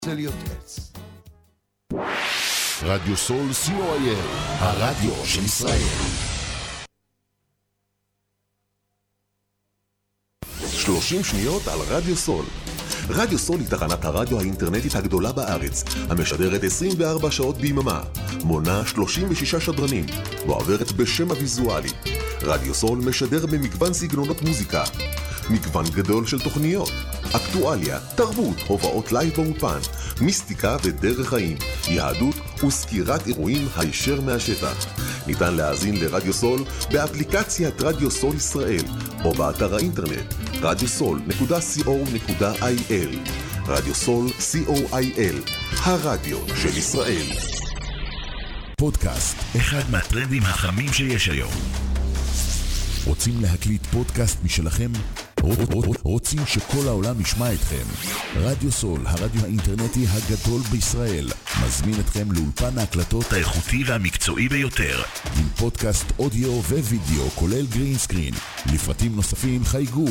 צליות עץ. רדיו סול co.il, הרדיו של ישראל. 30 שניות על רדיו סול. רדיו סול היא תחנת הרדיו האינטרנטית הגדולה בארץ, המשדרת 24 שעות ביממה, מונה 36 שדרנים, ועוברת בשם הוויזואלי. רדיו סול משדר במגוון סגנונות מוזיקה, מגוון גדול של תוכניות, אקטואליה, תרבות, הופעות לייב באופן, מיסטיקה ודרך חיים, יהדות וסקירת אירועים הישר מהשטח. ניתן להאזין לרדיו סול באפליקציית רדיו סול ישראל או באתר האינטרנט radiosol.co.il. רדיו סול co.il, הרדיו של ישראל. פודקאסט, אחד מהטרנדים החמים שיש היום. רוצים להקליט פודקאסט משלכם? רוצים שכל העולם ישמע אתכם? רדיו סול, הרדיו האינטרנטי הגדול בישראל, מזמין אתכם לאולפן ההקלטות האיכותי והמקצועי ביותר, עם פודקאסט אודיו ווידאו כולל גרין סקרין. לפרטים נוספים חייגו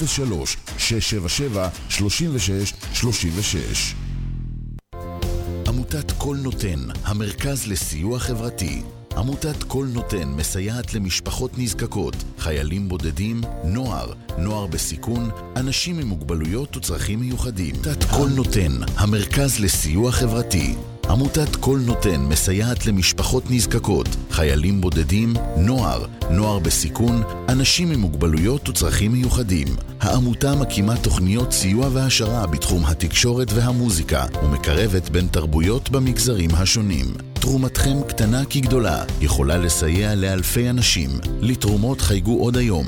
03-677-3636. עמותת כל נותן, המרכז לסיוע חברתי. עמותת כל נותן מסייעת למשפחות נזקקות, חיילים בודדים, נוער בסיכון, אנשים עם מוגבלויות וצרכים מיוחדים. עמותת כל נותן, המרכז לסיוע חברתי. עמותת כל נותן מסייעת למשפחות נזקקות, חיילים בודדים, נוער בסיכון, אנשים עם מוגבלויות וצרכים מיוחדים. העמותה מקימה תוכניות סיוע והשרה בתחום התקשורת והמוזיקה, ומקרבת בין תרבויות במגזרים השונים. תרומתכם קטנה כגדולה, יכולה לסייע לאלפי אנשים. לתרומות חייגו עוד היום,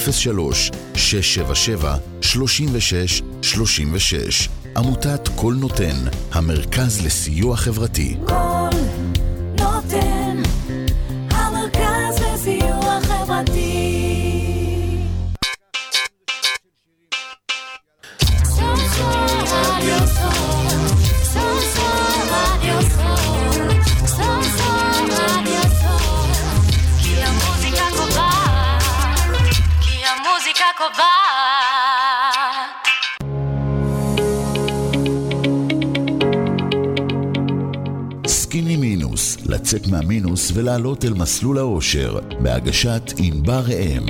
03-677-3636. עמותת כל נותן, המרכז לסיוע חברתי. כל נותן, המרכז לסיוע חברתי. סקיני מינוס, לצאת מהמינוס ולעלות אל מסלול האושר, בהגשת ענבר ראם.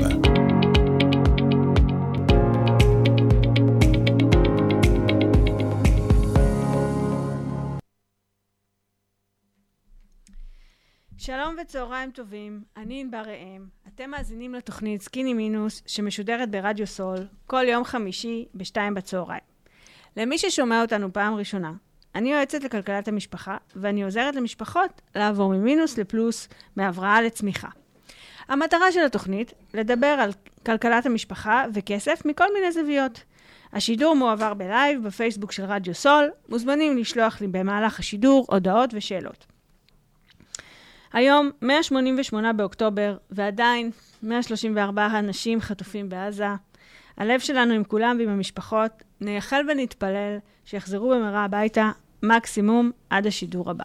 שלום וצהריים טובים, אני ענבר ראם. אתם מאזינים לתוכנית סקיני מינוס שמשודרת ברדיו סול כל יום חמישי ב-14:00. למי ששומע אותנו פעם ראשונה, אני יועצת לכלכלת המשפחה ואני עוזרת למשפחות לעבור ממינוס לפלוס, מהבראה לצמיחה. המטרה של התוכנית לדבר על כלכלת המשפחה וכסף מכל מיני זוויות. השידור מועבר בלייב בפייסבוק של רדיו סול, מוזמנים לשלוח לי במהלך השידור הודעות ושאלות. היום 188 באוקטובר, ועדיין 134 אנשים חטופים בעזה. הלב שלנו עם כולם ועם המשפחות, נייחל ונתפלל שיחזרו במהרה הביתה, מקסימום עד השידור הבא.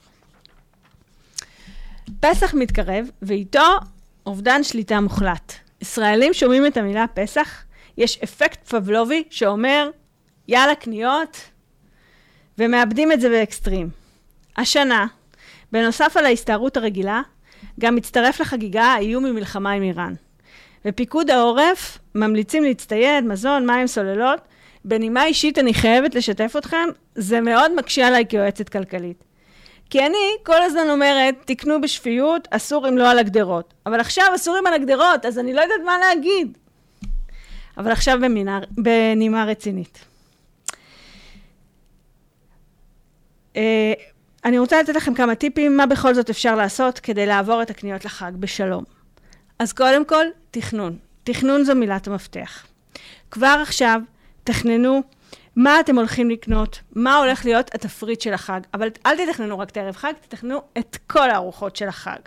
פסח מתקרב, ואיתו אובדן שליטה מוחלט. ישראלים שומעים את המילה פסח, יש אפקט פבלובי שאומר, יאללה קניות, ומאבדים את זה באקסטרים. השנה, בנוסף על ההסתערות הרגילה, גם מצטרף לחגיגה האיום ממלחמה עם איראן. ופיקוד העורף ממליצים להצטייד, מזון, מים, סוללות. בנימה אישית אני חייבת לשתף אתכם, זה מאוד מקשה עליי כיועצת כלכלית. כי אני כל הזמן אומרת, תקנו בשפיות, אסור אם לא על הגדרות. אבל עכשיו אסור אם על הגדרות, אז אני לא יודעת מה להגיד. אבל עכשיו בנימה רצינית. אני רוצה לתת לכם כמה טיפים, מה בכל זאת אפשר לעשות כדי לעבור את הקניות לחג בשלום. אז קודם כל, תכנון. תכנון זו מילת המפתח. כבר עכשיו, תכננו מה אתם הולכים לקנות, מה הולך להיות התפריט של החג. אבל אל תתכננו רק את ערב חג, תתכננו את כל הארוחות של החג.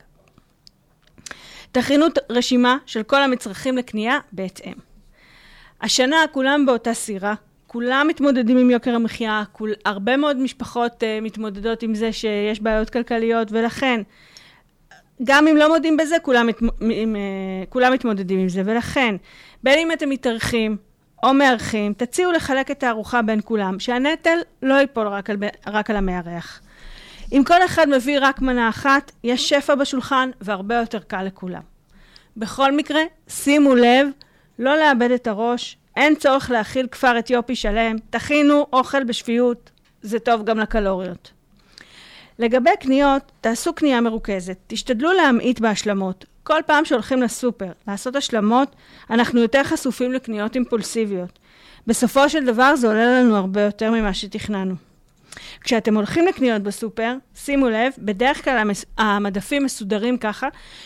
תכינו רשימה של כל המצרכים לקנייה בהתאם. השנה כולם באותה סירה, כולם מתמודדים עם יוקר המחיה, הרבה מאוד משפחות מתמודדות עם זה שיש בעיות כלכליות, ולכן, גם אם לא מודים בזה, כולם מתמודדים עם זה, ולכן, בין אם אתם מתארחים, או מארחים, תציעו לחלק את הארוחה בין כולם, שהנטל לא ייפול רק על המארח. אם כל אחד מביא רק מנה אחת, יש שפע בשולחן והרבה יותר קל לכולם. בכל מקרה, שימו לב, לא לאבד את הראש, אין צורך להכיל כפר אתיופי שלם, תכינו אוכל בשפיות, זה טוב גם לקלוריות. לגבי קניות, תעשו קנייה מרוכזת, תשתדלו להמעיט בהשלמות. כל פעם שהולכים לסופר, לעשות השלמות, אנחנו יותר חשופים לקניות אימפולסיביות. בסופו של דבר זה עולה לנו הרבה יותר ממה שתכננו. כשאתם הולכים לקניות בסופר, שימו לב, בדרך כלל המדפים מסודרים ככה,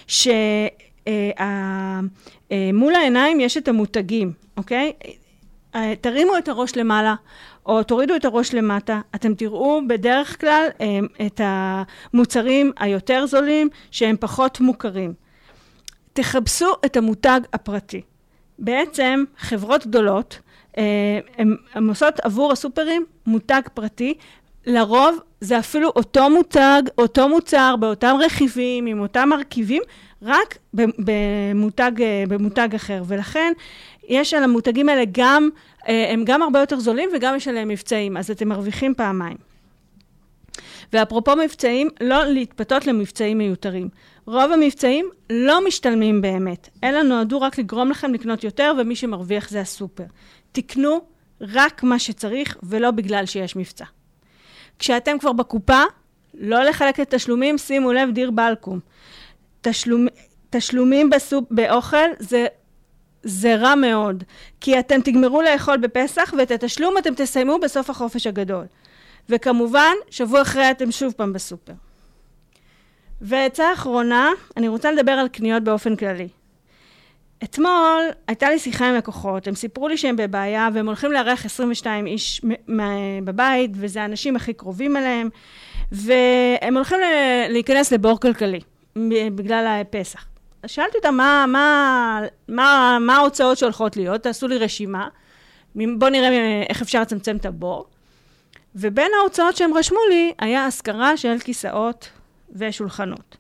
מול העיניים יש את המותגים, אוקיי? תרימו את הראש למעלה, או תורידו את הראש למטה, אתם תראו בדרך כלל את המוצרים היותר זולים, שהם פחות מוכרים. תחפשו את המותג הפרטי. בעצם חברות גדולות, הן עושות עבור הסופרים מותג פרטי, לרוב זה אפילו אותו מותג, אותו מוצר, באותם רכיבים, עם אותם מרכיבים, רק במותג אחר. ולכן יש על המותגים האלה גם, הם גם הרבה יותר זולים וגם יש עליהם מבצעים, אז אתם מרוויחים פעמיים. ואפרופו מבצעים, לא להתפתות למבצעים מיותרים. רוב המבצעים לא משתלמים באמת, אלא נועדו רק לגרום לכם לקנות יותר, ומי שמרוויח זה הסופר. תקנו רק מה שצריך, ולא בגלל שיש מבצע. כשאתם כבר בקופה, לא לחלק את תשלומים, שימו לב דיר בלקום. תשלומים באוכל זה רע מאוד, כי אתם תגמרו לאכול בפסח, ואת התשלום אתם תסיימו בסוף החופש הגדול. וכמובן, שבוע אחרי אתם שוב פעם בסופר. והצעה האחרונה, אני רוצה לדבר על קניות באופן כללי. אתמול הייתה לי שיחה עם לקוחות, הם סיפרו לי שהם בבעיה, והם הולכים לארח 22 איש בבית, וזה האנשים הכי קרובים אליהם, והם הולכים להיכנס לבור כלכלי, בגלל הפסח. שאלתי אותם מה ההוצאות שהולכות להיות, תעשו לי רשימה, בואו נראה איך אפשר לצמצם את הבור, ובין ההוצאות שהם רשמו לי, היה השכרה של כיסאות ושולחנות.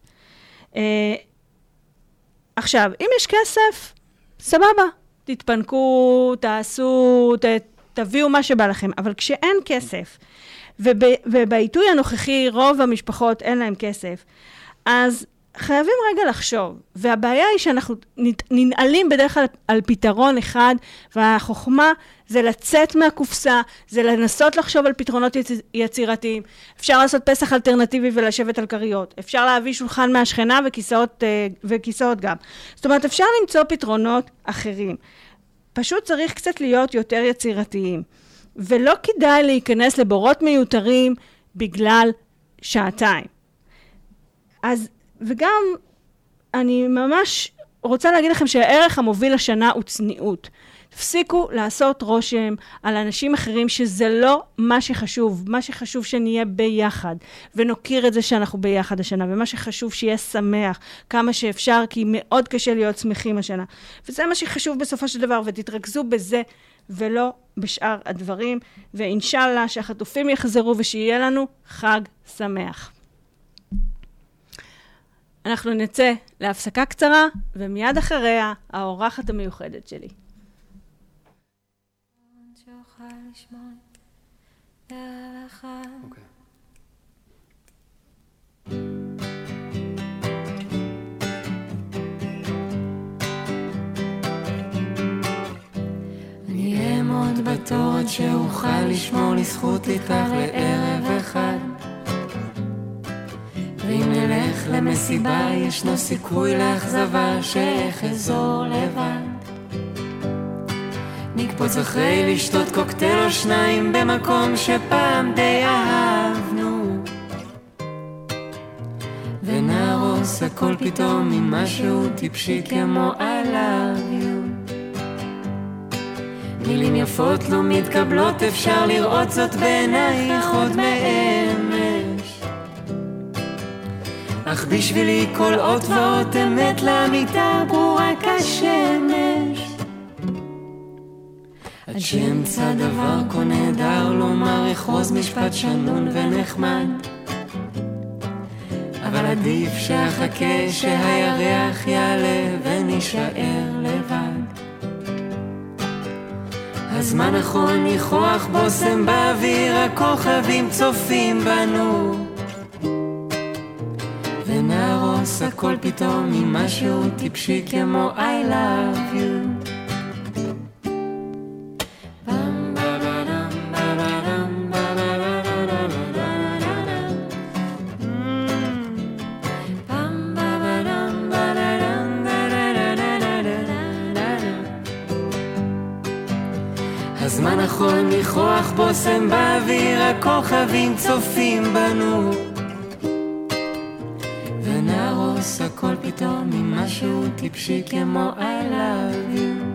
עכשיו, אם יש כסף, סבבה, תתפנקו, תעשו, תביאו מה שבא לכם, אבל כשאין כסף, ובעיתוי הנוכחי רוב המשפחות אין להם כסף, אז חייבים רגע לחשוב, והבעיה היא שאנחנו ננעלים בדרך כלל על פתרון אחד, והחוכמה זה לצאת מהקופסה, זה לנסות לחשוב על פתרונות יצירתיים. אפשר לעשות פסח אלטרנטיבי ולשבת על קריות, אפשר להביא שולחן מהשכנה וכיסאות גם. זאת אומרת, אפשר למצוא פתרונות אחרים. פשוט צריך קצת להיות יותר יצירתיים, ולא כדאי להיכנס לבורות מיותרים בגלל שעתיים. אז וגם אני ממש רוצה להגיד לכם שהערך המוביל לשנה הוא צניעות. תפסיקו לעשות רושם על אנשים אחרים שזה לא מה שחשוב. מה שחשוב שנהיה ביחד ונוקיר את זה שאנחנו ביחד השנה. ומה שחשוב שיהיה שמח כמה שאפשר, כי מאוד קשה להיות שמחים השנה. וזה מה שחשוב בסופו של דבר, ותתרכזו בזה ולא בשאר הדברים. ואינשאללה שהחטופים יחזרו ושיהיה לנו חג שמח. אנחנו נצא להפסקה קצרה, ומיד אחריה האורחת המיוחדת שלי. אני אעמוד בתור עד שאוכל לשמור לזכות לקח לערב אחד. ואם נלך למסיבה ישנו סיכוי לאכזבה שאיך אזור לבד. נקפוץ אחרי לשתות קוקטייל או שניים במקום שפעם די אהבנו, ונהרוס הכל פתאום ממשהו טיפשי כמו I love you. מילים יפות לא מתקבלות, אפשר לראות זאת בעינייך עוד מאמש, אך בשבילי כל אות ואות אמת לאמיתה ברורה כשמש. עד שאמצא דבר כה נהדר לומר, אחרוז משפט שנון ונחמד, אבל עדיף שאחכה שהירח יעלה ונשאר לבד. הזמן נכון ניחוח בוסם באוויר, הכוכבים צופים בנו, ונהרוס הכל פתאום ממשהו טיפשי כמו I love you. הזמן נכון ניחוח בוסם באוויר, הכוכבים צופים בנו, ונהרוס הכל פתאום ממשהו טיפשי כמו I love you.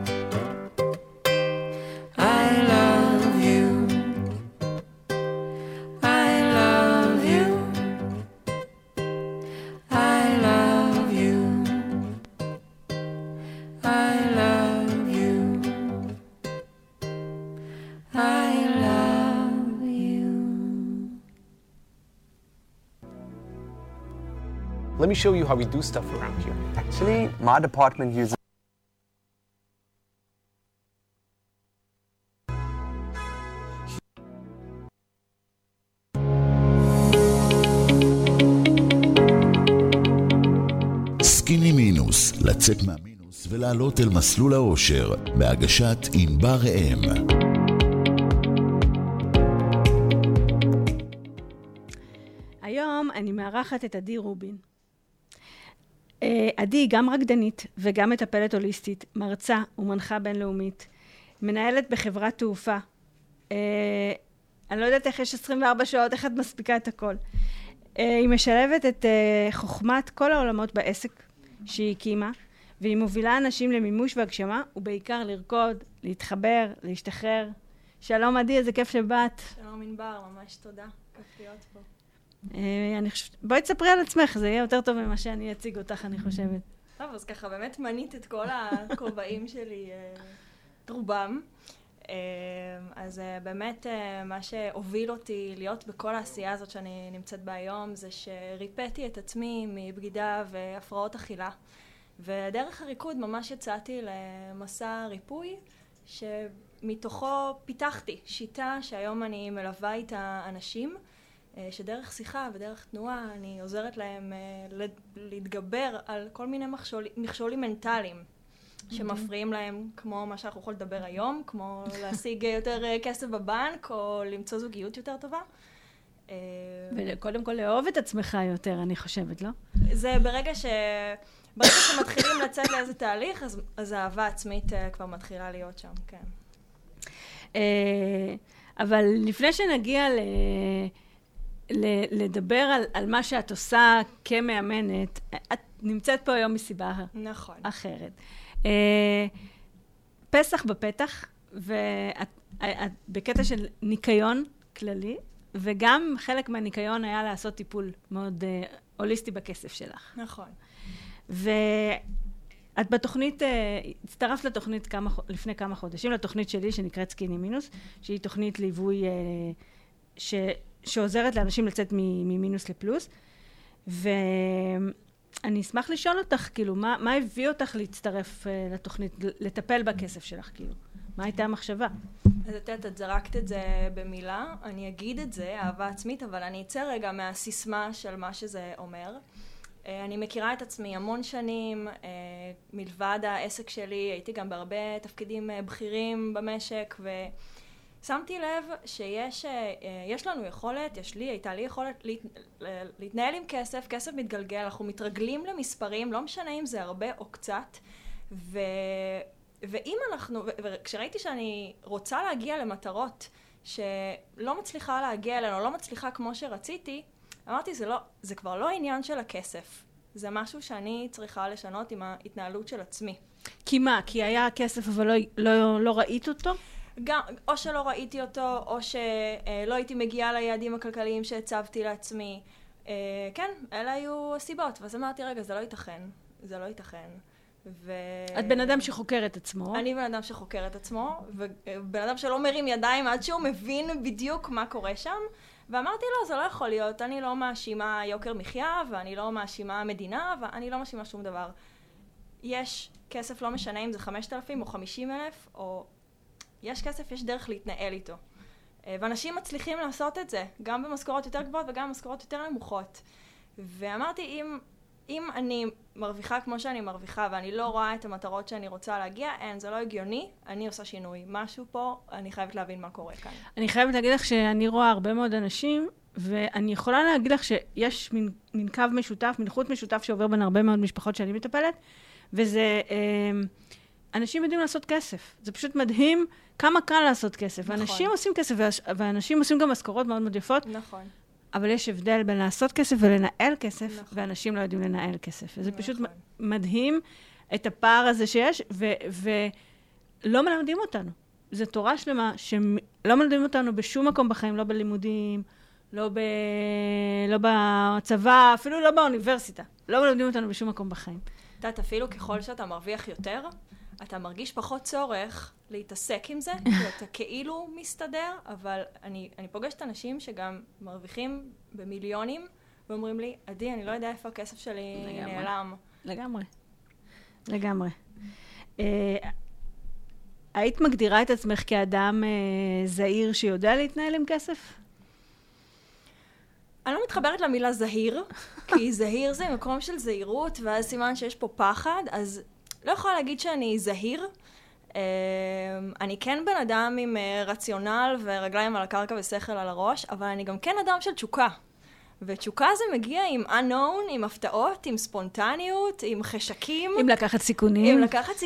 I love you. I love you. I love you. I love you. I love you. Let me show you how we do stuff around here. Actually, my department uses סקיני מינוס, לצאת מהמינוס ולעלות אל מסלול האושר, בהגשת ענבר ראם. היום אני מארחת את עדי רובין. עדי היא גם רקדנית וגם מטפלת הוליסטית, מרצה ומנחה בינלאומית, מנהלת בחברת תעופה. אני לא יודעת איך יש 24 שעות, איך את מספיקה את הכל. היא משלבת את חוכמת כל העולמות בעסק שהיא הקימה, והיא מובילה אנשים למימוש והגשמה, ובעיקר לרקוד, להתחבר, להשתחרר. שלום עדי, איזה כיף שבאת. שלום ענבר, ממש תודה. כיף להיות פה. בואי תספרי על עצמך, זה יהיה יותר טוב ממה שאני אציג אותך, אני חושבת. טוב, אז ככה באמת מנית את כל הכובעים שלי, רובם. אז באמת מה שהוביל אותי להיות בכל העשייה הזאת שאני נמצאת בה היום, זה שריפאתי את עצמי מבגידה והפרעות אכילה. ודרך הריקוד ממש יצאתי למסע ריפוי, שמתוכו פיתחתי שיטה שהיום אני מלווה איתה אנשים, שדרך שיחה ודרך תנועה אני עוזרת להם להתגבר על כל מיני מכשולים מנטליים שמפריעים להם, כמו מה שאנחנו יכולים לדבר היום, כמו להשיג יותר כסף בבנק או למצוא זוגיות יותר טובה. וקודם כל לאהוב את עצמך יותר, אני חושבת, לא? זה ברגע שמתחילים לצאת לאיזה תהליך, אז האהבה עצמית כבר מתחילה להיות שם, כן. אבל לפני שנגיע לדבר על מה שאת עושה כמאמנת, את נמצאת פה היום מסיבה נכון. אחרת. פסח בפתח, ואת בקטע של ניקיון כללי, וגם חלק מהניקיון היה לעשות טיפול מאוד הוליסטי בכסף שלך. נכון. ואת בתוכנית, הצטרפת לתוכנית לפני כמה חודשים, לתוכנית שלי שנקראת סקיני מינוס, שהיא תוכנית ליווי שעוזרת לאנשים לצאת ממינוס לפלוס, ואני אשמח לשאול אותך, כאילו, מה הביא אותך להצטרף לתוכנית, לטפל בכסף שלך, כאילו? מה הייתה המחשבה? אז את זרקת את זה במילה, אני אגיד את זה, אהבה עצמית, אבל אני אצא רגע מהסיסמה של מה שזה אומר. אני מכירה את עצמי המון שנים, מלבד העסק שלי, הייתי גם בהרבה תפקידים בכירים במשק, שמתי לב שיש לנו יכולת, הייתה לי יכולת להתנהל עם כסף, כסף מתגלגל, אנחנו מתרגלים למספרים, לא משנה אם זה הרבה או קצת, וכשראיתי שאני רוצה להגיע למטרות שלא מצליחה להגיע אלינו, לא מצליחה כמו שרציתי, אמרתי, זה כבר לא עניין של הכסף, זה משהו שאני צריכה לשנות עם ההתנהלות של עצמי. כי מה? כי היה כסף אבל לא ראית אותו? גם, או שלא ראיתי אותו, או שלא הייתי מגיעה ליעדים הכלכליים שהצבתי לעצמי. כן, אלה היו הסיבות. ואז אמרתי, רגע, זה לא ייתכן. זה לא ייתכן. את בן אדם שחוקר את עצמו. אני בן אדם שחוקר את עצמו, ובן אדם שלא מרים ידיים עד שהוא מבין בדיוק מה קורה שם. ואמרתי, לא, זה לא יכול להיות. אני לא מאשימה יוקר מחיה, ואני לא מאשימה מדינה, ואני לא מאשימה שום דבר. יש כסף, לא משנה אם זה 5,000 או 50,000, או יש כסף, יש דרך להתנהל איתו. ואנשים מצליחים לעשות את זה, גם במשכורות יותר גבוהות וגם במשכורות יותר נמוכות. ואמרתי, אם אני מרוויחה כמו שאני מרוויחה, ואני לא רואה את המטרות שאני רוצה להגיע, זה לא הגיוני, אני עושה שינוי. משהו פה, אני חייבת להבין מה קורה כאן. אני חייבת להגיד לך שאני רואה הרבה מאוד אנשים, ואני יכולה להגיד לך שיש מין קו משותף, מין חוט משותף שעובר בין הרבה מאוד משפחות שאני מטפלת, וזה, אנשים יודעים לעשות כסף. זה פשוט מדהים כמה קל לעשות כסף. נכון. ואנשים עושים כסף, ואנשים עושים גם משכורות מאוד מאוד יפות. נכון. אבל יש הבדל בין לעשות כסף ולנהל כסף, נכון. ואנשים לא יודעים לנהל כסף. וזה נכון. פשוט מדהים את הפער הזה שיש, ולא מלמדים אותנו. זו תורה שלמה שלא מלמדים אותנו בשום מקום בחיים, לא בלימודים, לא בצבא, אפילו לא באוניברסיטה. לא מלמדים אותנו בשום מקום בחיים. אתה אפילו ככל שאתה מרוויח יותר, אתה מרגיש פחות צורך להתעסק עם זה, אתה כאילו מסתדר, אבל אני פוגשת אנשים שגם מרוויחים במיליונים, ואומרים לי, עדי, אני לא יודע איפה הכסף שלי נעלם. לגמרי. היית מגדירה את עצמך כאדם זהיר שיודע להתנהל עם כסף? אני לא מתחברת למילה זהיר, כי זהיר זה מקום של זהירות, ואז סימן שיש פה פחד, אז לא יכולה להגיד שאני זהיר. אני כן בן אדם עם רציונל ורגליים על הקרקע ושכל על הראש, אבל אני גם כן אדם של תשוקה. ותשוקה זה מגיע עם unknown, עם הפתעות, עם ספונטניות, עם חשקים. עם לקחת סיכונים.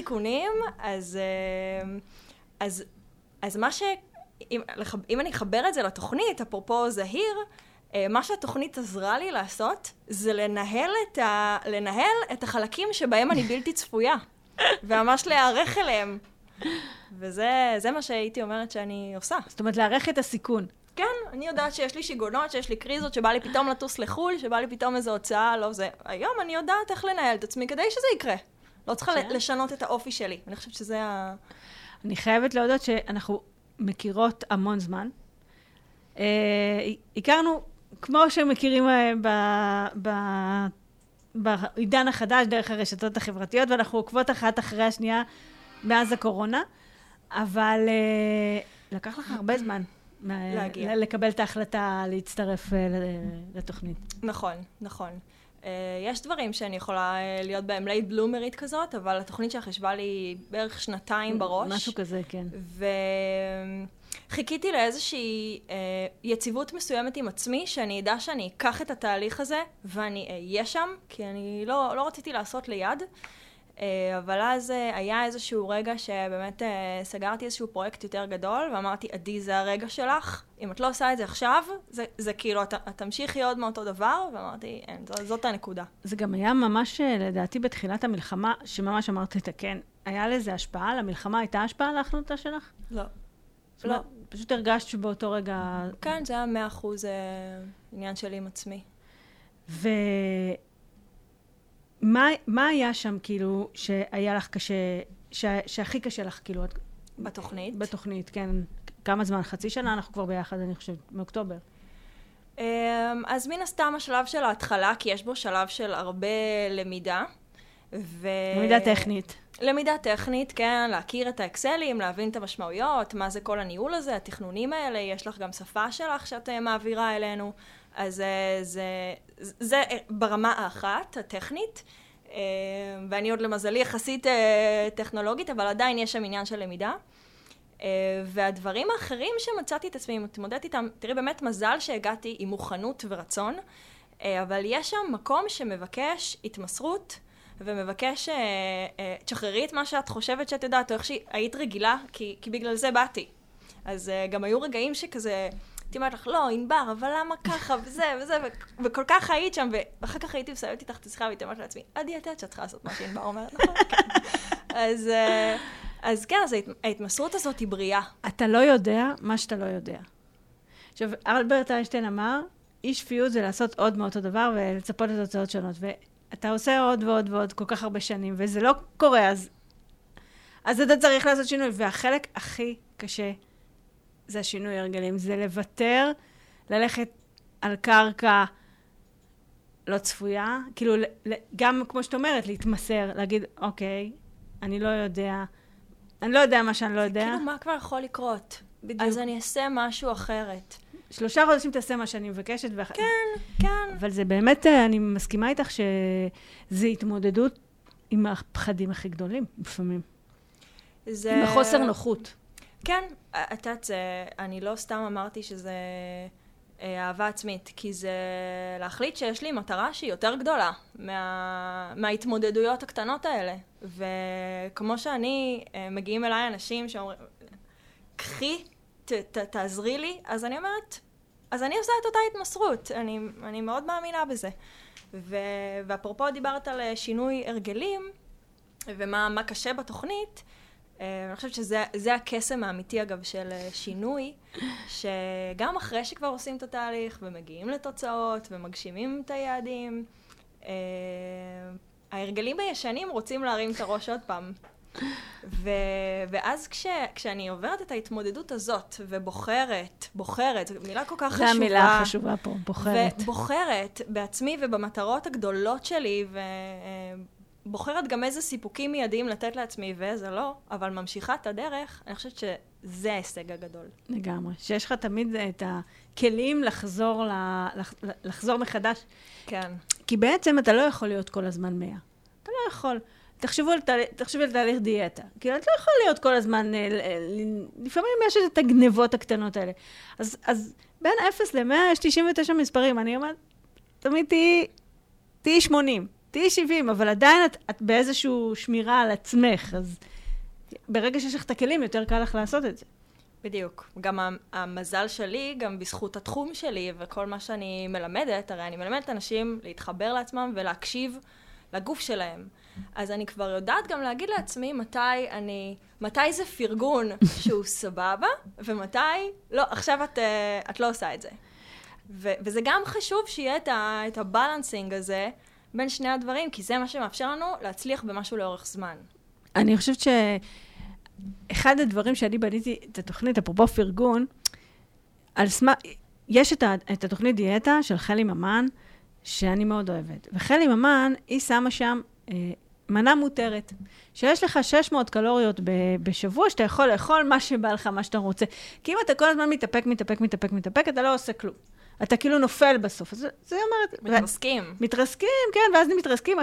אז מה אם אני אחבר את זה לתוכנית, אפרופו זהיר, מה שהתוכנית עזרה לי לעשות, זה לנהל את החלקים שבהם אני בלתי צפויה. וממש להיערך אליהם. וזה מה שהייתי אומרת שאני עושה. זאת אומרת, להערך את הסיכון. כן, אני יודעת שיש לי שיגונות, שיש לי קריזות, שבא לי פתאום לטוס לחול, שבא לי פתאום איזו הוצאה, לא זה. היום אני יודעת איך לנהל את עצמי כדי שזה יקרה. לא צריכה לשנות את האופי שלי. אני חושבת שזה אני חייבת להודות שאנחנו מכירות המון זמן. הכרנו, כמו שמכירים בעידן החדש, דרך הרשתות החברתיות, ואנחנו עוקבות אחת אחרי השנייה מאז הקורונה, אבל לקח לך הרבה זמן לקבל את ההחלטה להצטרף לתוכנית. נכון. יש דברים שאני יכולה להיות בהם לייט בלומרית כזאת, אבל התוכנית שלך ישבה לי בערך 2 בראש. משהו כזה, כן. חיכיתי לאיזושהי יציבות מסוימת עם עצמי, שאני ידע שאני אקח את התהליך הזה, ואני אהיה שם, כי אני לא רציתי לעשות ליד. אבל אז היה איזשהו רגע שבאמת סגרתי איזשהו פרויקט יותר גדול, ואמרתי, עדי, זה הרגע שלך. אם את לא עושה את זה עכשיו, זה כאילו, את תמשיכי עוד מאותו דבר, ואמרתי, אין, זאת הנקודה. זה גם היה ממש, לדעתי, בתחילת המלחמה, שממש אמרתי את הכן. היה לזה השפעה? למלחמה הייתה השפעה על ההחלטה שלך? לא. לא. פשוט הרגשת שבאותו רגע... כן, זה היה 100% עניין שלי עם עצמי. מה היה שם, כאילו, שהיה לך קשה, שהכי קשה לך, כאילו... בתוכנית? בתוכנית, כן. כמה זמן? חצי שנה אנחנו כבר ביחד, אני חושבת, מאוקטובר. אז מן הסתם השלב של ההתחלה, כי יש בו שלב של הרבה למידה. למידה טכנית. למידה טכנית, כן, להכיר את האקסלים, להבין את המשמעויות, מה זה כל הניהול הזה, התכנונים האלה, יש לך גם שפה שלך שאת מעבירה אלינו, אז זה ברמה האחת, הטכנית, ואני עוד למזלי יחסית טכנולוגית, אבל עדיין יש שם עניין של למידה. והדברים האחרים שמצאתי את עצמי, מתמודדת איתם, תראי, באמת מזל שהגעתי עם מוכנות ורצון, אבל יש שם מקום שמבקש התמסרות, ומבקש, תשחררי את מה שאת חושבת שאת יודעת, או איך שהיית רגילה, כי בגלל זה באתי. אז גם היו רגעים שכזה, הייתי אומרת לך, לא, ענבר, אבל למה ככה, וזה, וכל כך היית שם, ואחר כך הייתי מסיימת איתך את השיחה, והייתי אומרת לעצמי, עדי, את יודעת שאת צריכה לעשות מה שענבר אומרת, נכון? אז כן, אז ההתמסרות הזאת היא בריאה. אתה לא יודע מה שאתה לא יודע. עכשיו, אלברט איינשטיין אמר, אי שפיות זה לעשות עוד מאותו דבר, ולצפות לתוצאות שונות, אתה עושה עוד ועוד ועוד כל כך הרבה שנים, וזה לא קורה, אז אתה צריך לעשות שינוי. והחלק הכי קשה זה השינוי הרגלים. זה לוותר, ללכת על קרקע לא צפויה, כאילו גם כמו שאת אומרת, להתמסר, להגיד, אוקיי, אני לא יודע, אני לא יודע מה שאני לא יודע. כאילו, מה כבר יכול לקרות? בדיוק. אז אני אעשה משהו אחרת. 3 חודשים תעשה מה שאני מבקשת. כן. אבל זה באמת, אני מסכימה איתך שזה התמודדות עם הפחדים הכי גדולים, לפעמים. עם החוסר נוחות. כן, את יודעת, אני לא סתם אמרתי שזה אהבה עצמית, כי זה להחליט שיש לי מטרה שהיא יותר גדולה מההתמודדויות הקטנות האלה. וכמו שאני, מגיעים אליי אנשים שאומרים, קחי, תעזרי לי, אז אני אומרת, אז אני עושה את אותה התמסרות, אני מאוד מאמינה בזה. ואפרופו דיברת על שינוי הרגלים, ומה קשה בתוכנית, אני חושבת שזה הקסם האמיתי, אגב, של שינוי, שגם אחרי שכבר עושים את התהליך, ומגיעים לתוצאות, ומגשימים את היעדים, ההרגלים הישנים רוצים להרים את הראש עוד פעם. ואז כשאני עוברת את ההתמודדות הזאת, ובוחרת, זו מילה כל כך חשובה. זו המילה החשובה פה, בוחרת. ובוחרת בעצמי ובמטרות הגדולות שלי, בוחרת גם איזה סיפוקים מיידיים לתת לעצמי ואיזה לא, אבל ממשיכה את הדרך, אני חושבת שזה ההישג הגדול. לגמרי. שיש לך תמיד את הכלים לחזור מחדש. כן. כי בעצם אתה לא יכול להיות כל הזמן 100. אתה לא יכול. תחשבו על תהליך דיאטה. כאילו, אתה לא יכול להיות כל הזמן, לפעמים יש את הגנבות הקטנות האלה. אז בין 0 ל-100 יש 99 מספרים. אני אומרת, תמיד תהי 80. תהי 70, אבל עדיין את באיזשהו שמירה על עצמך, אז ברגע שיש לך את הכלים, יותר קל לך לעשות את זה. בדיוק. גם המזל שלי, גם בזכות התחום שלי, וכל מה שאני מלמדת, הרי אני מלמדת אנשים להתחבר לעצמם ולהקשיב לגוף שלהם. אז אני כבר יודעת גם להגיד לעצמי מתי זה פרגון שהוא סבבה, ומתי, לא, עכשיו את לא עושה את זה. וזה גם חשוב שיהיה את הבלנסינג הזה, בין שני הדברים, כי זה מה שמאפשר לנו להצליח במשהו לאורך זמן. אני חושבת שאחד הדברים שאני בניתי את התוכנית, אפרופו פרגון, יש את התוכנית דיאטה של חלי ממן, שאני מאוד אוהבת. וחלי ממן, היא שמה שם מנה מותרת, שיש לך 600 קלוריות בשבוע, שאתה יכול לאכול מה שבא לך, מה שאתה רוצה. כי אם אתה כל הזמן מתאפק, אתה לא עושה כלום. אתה כאילו נופל בסוף. אז זה אומרת... מתרסקים, כן, ואז מתרסקים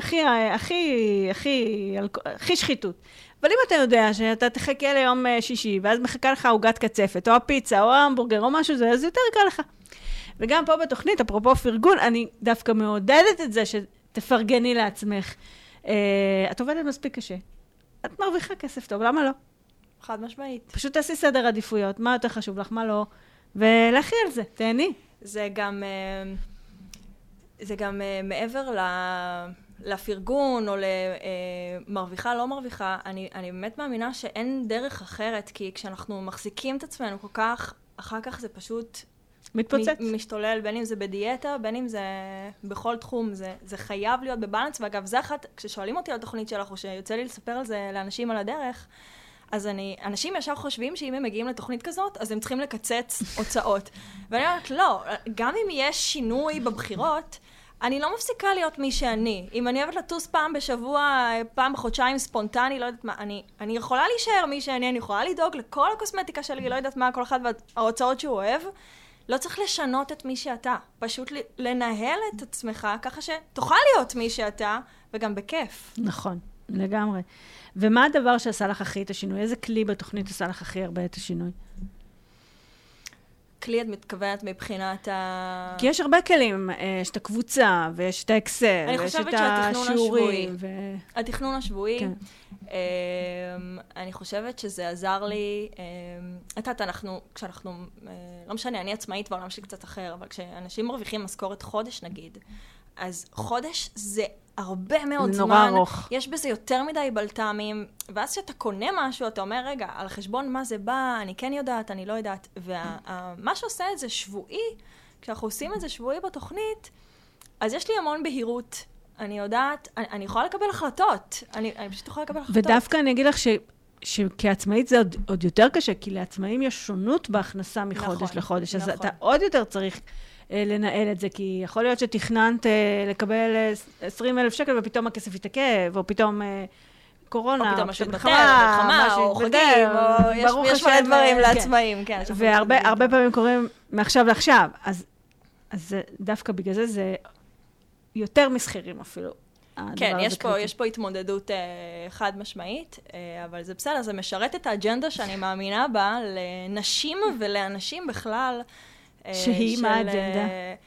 הכי שחיתות. אבל אם אתה יודע שאתה תחכה ליום שישי, ואז מחכה לך עוגת קצפת, או הפיצה, או ההמבורגר, או משהו זה, אז יותר קל לך. וגם פה בתוכנית, אפרופו פרגון, אני דווקא מעודדת את זה שתפרגני לעצמך. את עובדת מספיק קשה. את מרוויחה כסף טוב, למה לא? חד משמעית. פשוט תעשי סדר עדיפויות, מה יותר חשוב לך, מה לא, ולהכי על זה, תהני. זה גם מעבר לפרגון או למרוויחה, לא מרוויחה, אני באמת מאמינה שאין דרך אחרת, כי כשאנחנו מחזיקים את עצמנו כל כך, אחר כך זה פשוט מתפוצץ. משתולל, בין אם זה בדיאטה, בין אם זה בכל תחום, זה חייב להיות בבלנס, ואגב, זה אחת, כששואלים אותי על התוכנית שלך, או שיוצא לי לספר על זה לאנשים על הדרך, אז אנשים ישר חושבים שאם הם מגיעים לתוכנית כזאת, אז הם צריכים לקצץ הוצאות. ואני אומרת, לא, גם אם יש שינוי בבחירות, אני לא מפסיקה להיות מי שאני. אם אני אוהבת לטוס פעם בשבוע, פעם בחודשיים ספונטני, לא יודעת מה, אני יכולה להישאר מי שאני, אני יכולה לדאוג לכל הקוסמטיקה שלי, לא יודעת מה, כל אחד וההוצאות שהוא אוהב. לא צריך לשנות את מי שאתה, פשוט לנהל את עצמך, ככה שתוכל להיות מי שאתה, וגם בכיף. נכון, לגמרי. ומה הדבר שעשה לך הכי את השינוי? איזה כלי בתוכנית עשה לך הכי הרבה את השינוי? כלי את מתכוונת מבחינת כי יש הרבה כלים, יש את הקבוצה, ויש את האקסל, ויש את השיעורים. התכנון השבועי, אני חושבת שזה עזר לי, כשאנחנו, לא משנה, אני עצמאית בעולם שלי קצת אחר, אבל כשאנשים מרוויחים משכורת חודש נגיד, אז חודש זה הרבה מאוד זמן. נורא ארוך. יש בזה יותר מדי בלת"מים, ואז כשאתה קונה משהו, אתה אומר, רגע, על חשבון מה זה בא, אני כן יודעת, אני לא יודעת. ומה שעושה את זה שבועי, כשאנחנו עושים את זה שבועי בתוכנית, אז יש לי המון בהירות. אני יודעת, אני יכולה לקבל החלטות. אני פשוט יכולה לקבל החלטות. ודווקא אני אגיד לך שכעצמאית זה עוד יותר קשה, כי לעצמאים יש שונות בהכנסה מחודש לחודש. אז אתה עוד יותר צריך לנהל את זה, כי יכול להיות שתכננת לקבל 20,000 שקל, ופתאום הכסף יתעכב, או פתאום קורונה, או פתאום משהו מתבטל, או מלחמה, או חגים, או יש מלא דברים לעצמאים, כן. והרבה פעמים קוראים מעכשיו לעכשיו, אז דווקא בגלל זה יותר מסחירים אפילו. כן, יש פה התמודדות חד משמעית, אבל זה בסדר, זה משרת את האג'נדה שאני מאמינה בה לנשים ולאנשים בכלל. שהיא מה האג'נדה?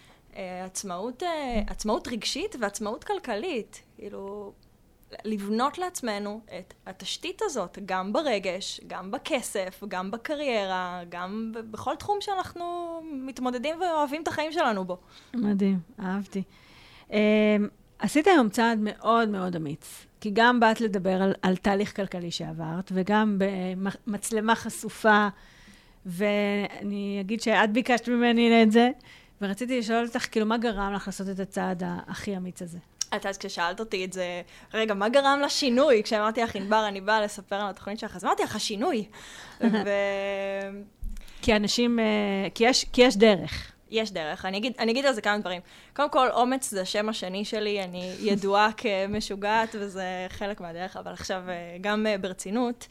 עצמאות רגשית ועצמאות כלכלית. כאילו, לבנות לעצמנו את התשתית הזאת, גם ברגש, גם בכסף, גם בקריירה, גם בכל תחום שאנחנו מתמודדים ואוהבים את החיים שלנו בו. מדהים, אהבתי. עשית היום צעד מאוד מאוד אמיץ, כי גם באת לדבר על תהליך כלכלי שעברת, וגם במצלמה חשופה, ואני אגיד שאת ביקשת ממני את זה, ורציתי לשאול אותך, כאילו, מה גרם לך לעשות את הצעד הכי אמיץ הזה? אז כששאלת אותי את זה, רגע, מה גרם לשינוי? כשאמרתי לך, ענבר, אני באה לספר על התוכנית שלך, אז אמרתי לך, השינוי. כי אנשים, כי יש דרך. יש דרך. אני אגיד על זה כמה דברים. קודם כל, אומץ זה השם השני שלי, אני ידועה כמשוגעת, וזה חלק מהדרך, אבל עכשיו גם ברצינות.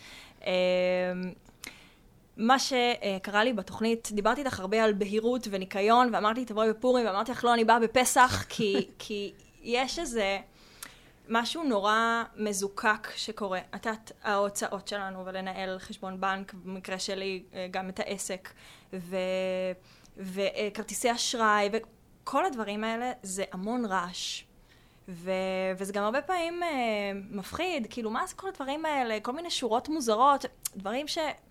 מה שקרה לי בתוכנית, דיברתי איתך הרבה על בהירות וניקיון, ואמרתי, תבואי בפורים, ואמרתי לך, לא, אני באה בפסח, כי יש איזה משהו נורא מזוקק שקורה. ההוצאות שלנו, ולנהל חשבון בנק, במקרה שלי, גם את העסק, וכרטיסי אשראי, וכל הדברים האלה זה המון רעש. וזה גם הרבה פעמים מפחיד, כאילו מה זה כל הדברים האלה, כל מיני שורות מוזרות, דברים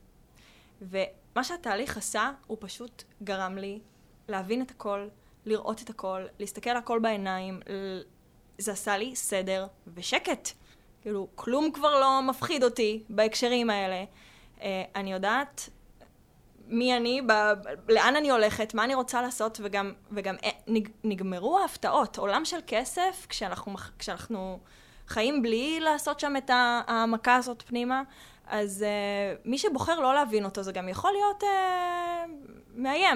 ומה שהתהליך עשה, הוא פשוט גרם לי להבין את הכל, לראות את הכל, להסתכל על הכל בעיניים, זה עשה לי סדר ושקט. כאילו, כלום כבר לא מפחיד אותי בהקשרים האלה. אני יודעת מי אני, לאן אני הולכת, מה אני רוצה לעשות, וגם נגמרו ההפתעות. עולם של כסף, כשאנחנו חיים בלי לעשות שם את המכה הזאת פנימה, אז מי שבוחר לא להבין אותו, זה גם יכול להיות מאיים.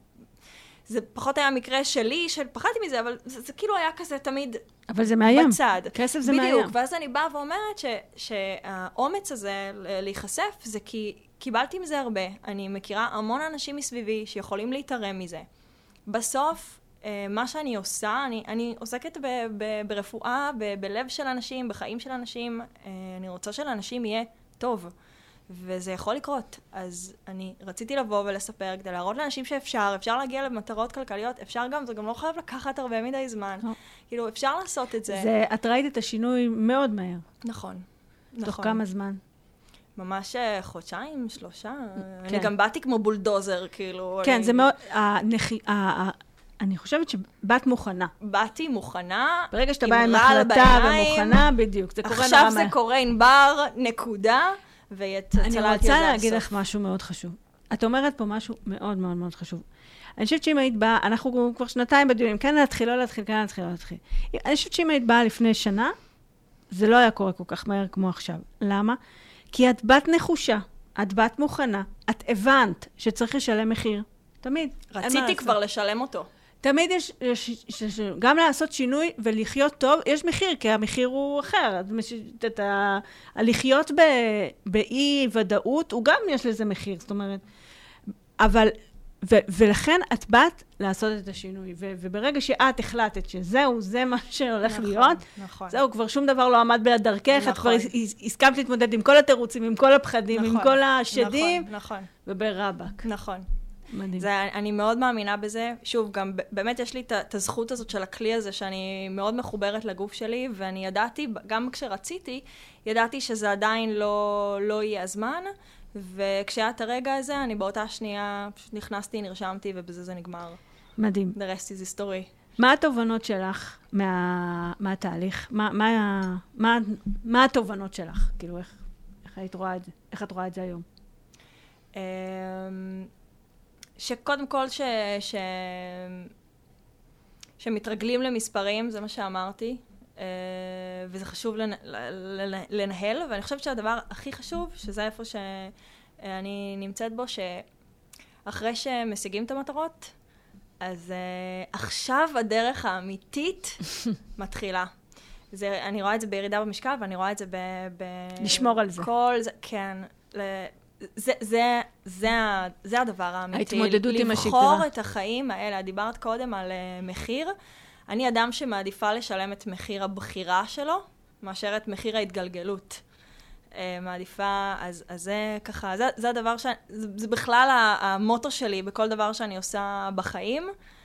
זה פחות היה מקרה שלי, פחדתי מזה, אבל זה כאילו היה כזה תמיד בצד. אבל זה מאיים. בצד. כסף זה מאיים. בדיוק, ואז אני באה ואומרת שהאומץ הזה להיחשף, זה כי קיבלתי מזה הרבה. אני מכירה המון אנשים מסביבי שיכולים להתערם מזה. בסוף, מה שאני עושה, אני עוסקת ברפואה, בלב של אנשים, בחיים של אנשים. אני רוצה שלאנשים יהיה טוב. וזה יכול לקרות. אז אני רציתי לבוא ולספר, כדי להראות לאנשים שאפשר להגיע למטרות כלכליות, אפשר גם, זה גם לא חייב לקחת הרבה מדי זמן. כאילו, אפשר לעשות את זה. את ראית את השינוי מאוד מהר. נכון. תוך כמה זמן? ממש חודשיים, 3. אני גם באתי כמו בולדוזר, כאילו. כן, זה מאוד, אני חושבת שבאת מוכנה. באתי מוכנה. ברגע שאתה באה עם החלטה ומוכנה, בדיוק. זה קורה נורא עכשיו זה קורה ענבר, נקודה. אני רוצה להגיד לך משהו מאוד חשוב. את אומרת פה משהו מאוד מאוד מאוד חשוב. אני חושבת שאם היית באה, אנחנו כבר 2 בדיונים, כן להתחיל, לא להתחיל, כן להתחיל, לא להתחיל. אני חושבת שאם היית באה לפני שנה, זה לא היה קורה כל כך מהר כמו עכשיו. למה? כי את בת נחושה, את בת מוכנה, את הבנת שצריך לשלם מחיר. תמיד. רציתי כבר לשלם אותו. תמיד יש גם לעשות שינוי ולחיות טוב, יש מחיר, כי המחיר הוא אחר. לחיות באי ודאות, הוא גם יש לזה מחיר, זאת אומרת. אבל, ולכן את באת לעשות את השינוי, וברגע שאת החלטת שזהו, זה מה שהולך להיות, זהו, כבר שום דבר לא עמד בדרכך, את כבר הסכמת להתמודד עם כל התירוצים, עם כל הפחדים, עם כל השדים, וברבק. נכון. מדהים. אני מאוד מאמינה בזה. שוב, גם באמת יש לי את הזכות הזאת של הכלי הזה, שאני מאוד מחוברת לגוף שלי, ואני ידעתי, גם כשרציתי, ידעתי שזה עדיין לא יהיה הזמן, וכשהיה את הרגע הזה, אני באותה שנייה פשוט נכנסתי, נרשמתי, ובזה זה נגמר. מדהים. The rest is history. מה התובנות שלך מהתהליך? מה התובנות שלך? כאילו, איך את רואה את זה היום? שקודם כל שמתרגלים למספרים, זה מה שאמרתי, וזה חשוב לנהל, ואני חושבת שהדבר הכי חשוב, שזה איפה שאני נמצאת בו, שאחרי שמשיגים את המטרות, אז עכשיו הדרך האמיתית מתחילה. אני רואה את זה בירידה במשקל, ואני רואה את זה לשמור על זה. כן. זה הדבר האמיתי. ההתמודדות עם השגרה. לבחור את החיים האלה. דיברת קודם על מחיר. אני אדם שמעדיפה לשלם את מחיר הבחירה שלו, מאשר את מחיר ההתגלגלות. מעדיפה, אז זה ככה, זה הדבר זה בכלל המוטו שלי בכל דבר שאני עושה בחיים,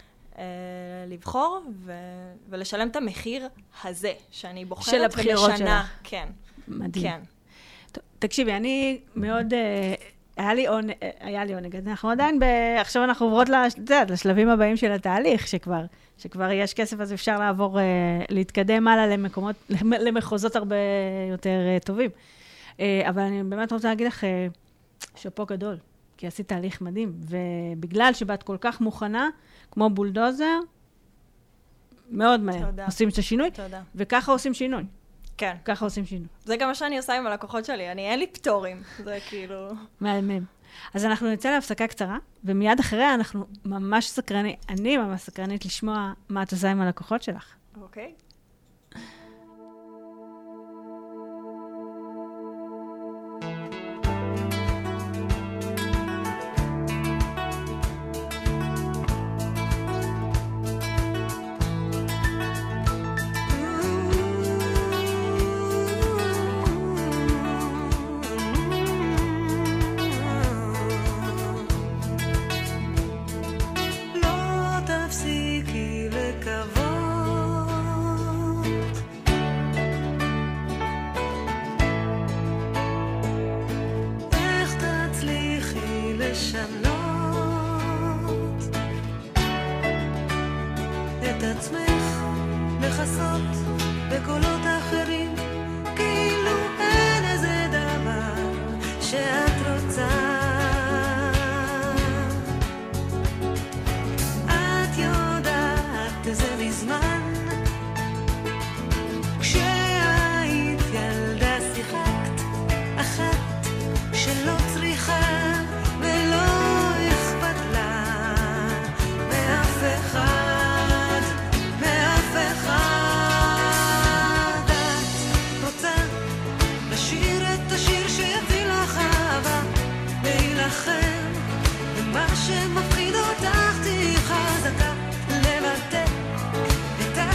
לבחור ולשלם את המחיר הזה, שאני בוחרת של הבחירות ומשנה. שלך. כן. מדהים. כן. טוב, תקשיבי, אני מאוד, היה לי עונג, אנחנו עדיין, עכשיו אנחנו עוברות לשלבים הבאים של התהליך, שכבר יש כסף, אז אפשר לעבור, להתקדם הלאה למחוזות הרבה יותר טובים. אבל אני באמת רוצה להגיד לך שאפו גדול, כי עשית תהליך מדהים, ובגלל שבת כל כך מוכנה, כמו בולדוזר, מאוד מהר עושים את השינוי, וככה עושים שינוי. כן. ככה עושים שינוי. זה גם מה שאני עושה עם הלקוחות שלי, אין לי פטורים, זה כאילו... מהמם. אז אנחנו נצא להפסקה קצרה, ומיד אחריה אנחנו ממש סקרנית, אני ממש סקרנית לשמוע מה את עושה עם הלקוחות שלך. אוקיי. שמפחיד אותך תהי חזקה לבטא את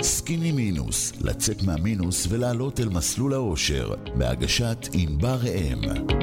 סקיני מינוס, לצאת מהמינוס ולעלות אל מסלול האושר, בהגשת ענבר ראם.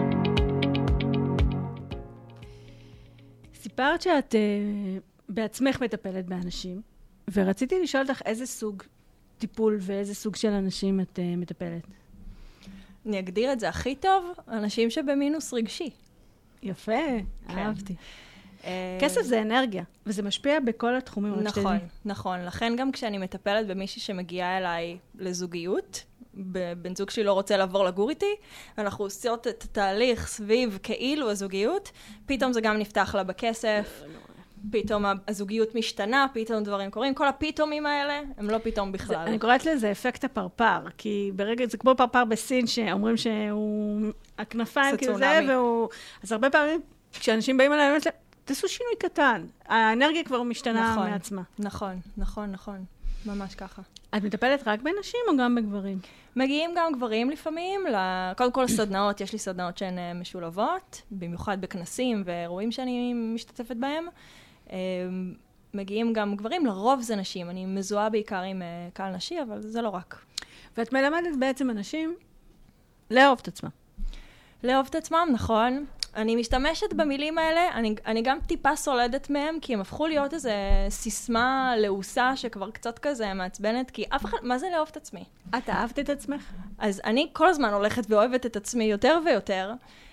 סיפרת שאת בעצמך מטפלת באנשים, ורציתי לשאול אותך איזה סוג טיפול ואיזה סוג של אנשים את מטפלת. אני אגדיר את זה הכי טוב, אנשים שבמינוס רגשי. יפה, אהבתי. כסף זה אנרגיה, וזה משפיע בכל התחומים. נכון, נכון. לכן גם כשאני מטפלת במישהי שמגיעה אליי לזוגיות, בן זוג שלי לא רוצה לעבור לגור איתי, אנחנו עושות את התהליך סביב כאילו הזוגיות, פתאום זה גם נפתח לה בכסף, פתאום הזוגיות משתנה, פתאום דברים קורים, כל הפתאומים האלה הם לא פתאום בכלל. אני קוראת לזה אפקט הפרפר, כי ברגע זה כמו פרפר בסין שאומרים שהוא הכנפיים כאילו זה, אז הרבה פעמים כשאנשים באים אליי, אני אומרת, תעשו שינוי קטן, האנרגיה כבר משתנה מעצמה. נכון, נכון, נכון, ממש ככה. את מטפלת רק בנשים או גם בגברים? מגיעים גם גברים לפעמים, קודם כל סדנאות, יש לי סדנאות שהן משולבות, במיוחד בכנסים ואירועים שאני משתתפת בהם. מגיעים גם גברים, לרוב זה נשים, אני מזוהה בעיקר עם קהל נשי, אבל זה לא רק. ואת מלמדת בעצם אנשים לאהוב את עצמם. לאהוב את עצמם, נכון. אני משתמשת במילים האלה, אני גם טיפה סולדת מהם, כי הם הפכו להיות איזו סיסמה לעוסה שכבר קצת כזה מעצבנת, כי אף אחד, מה זה לאהוב את עצמי? את אהבת את עצמך? אז אני כל הזמן הולכת ואוהבת את עצמי יותר ויותר,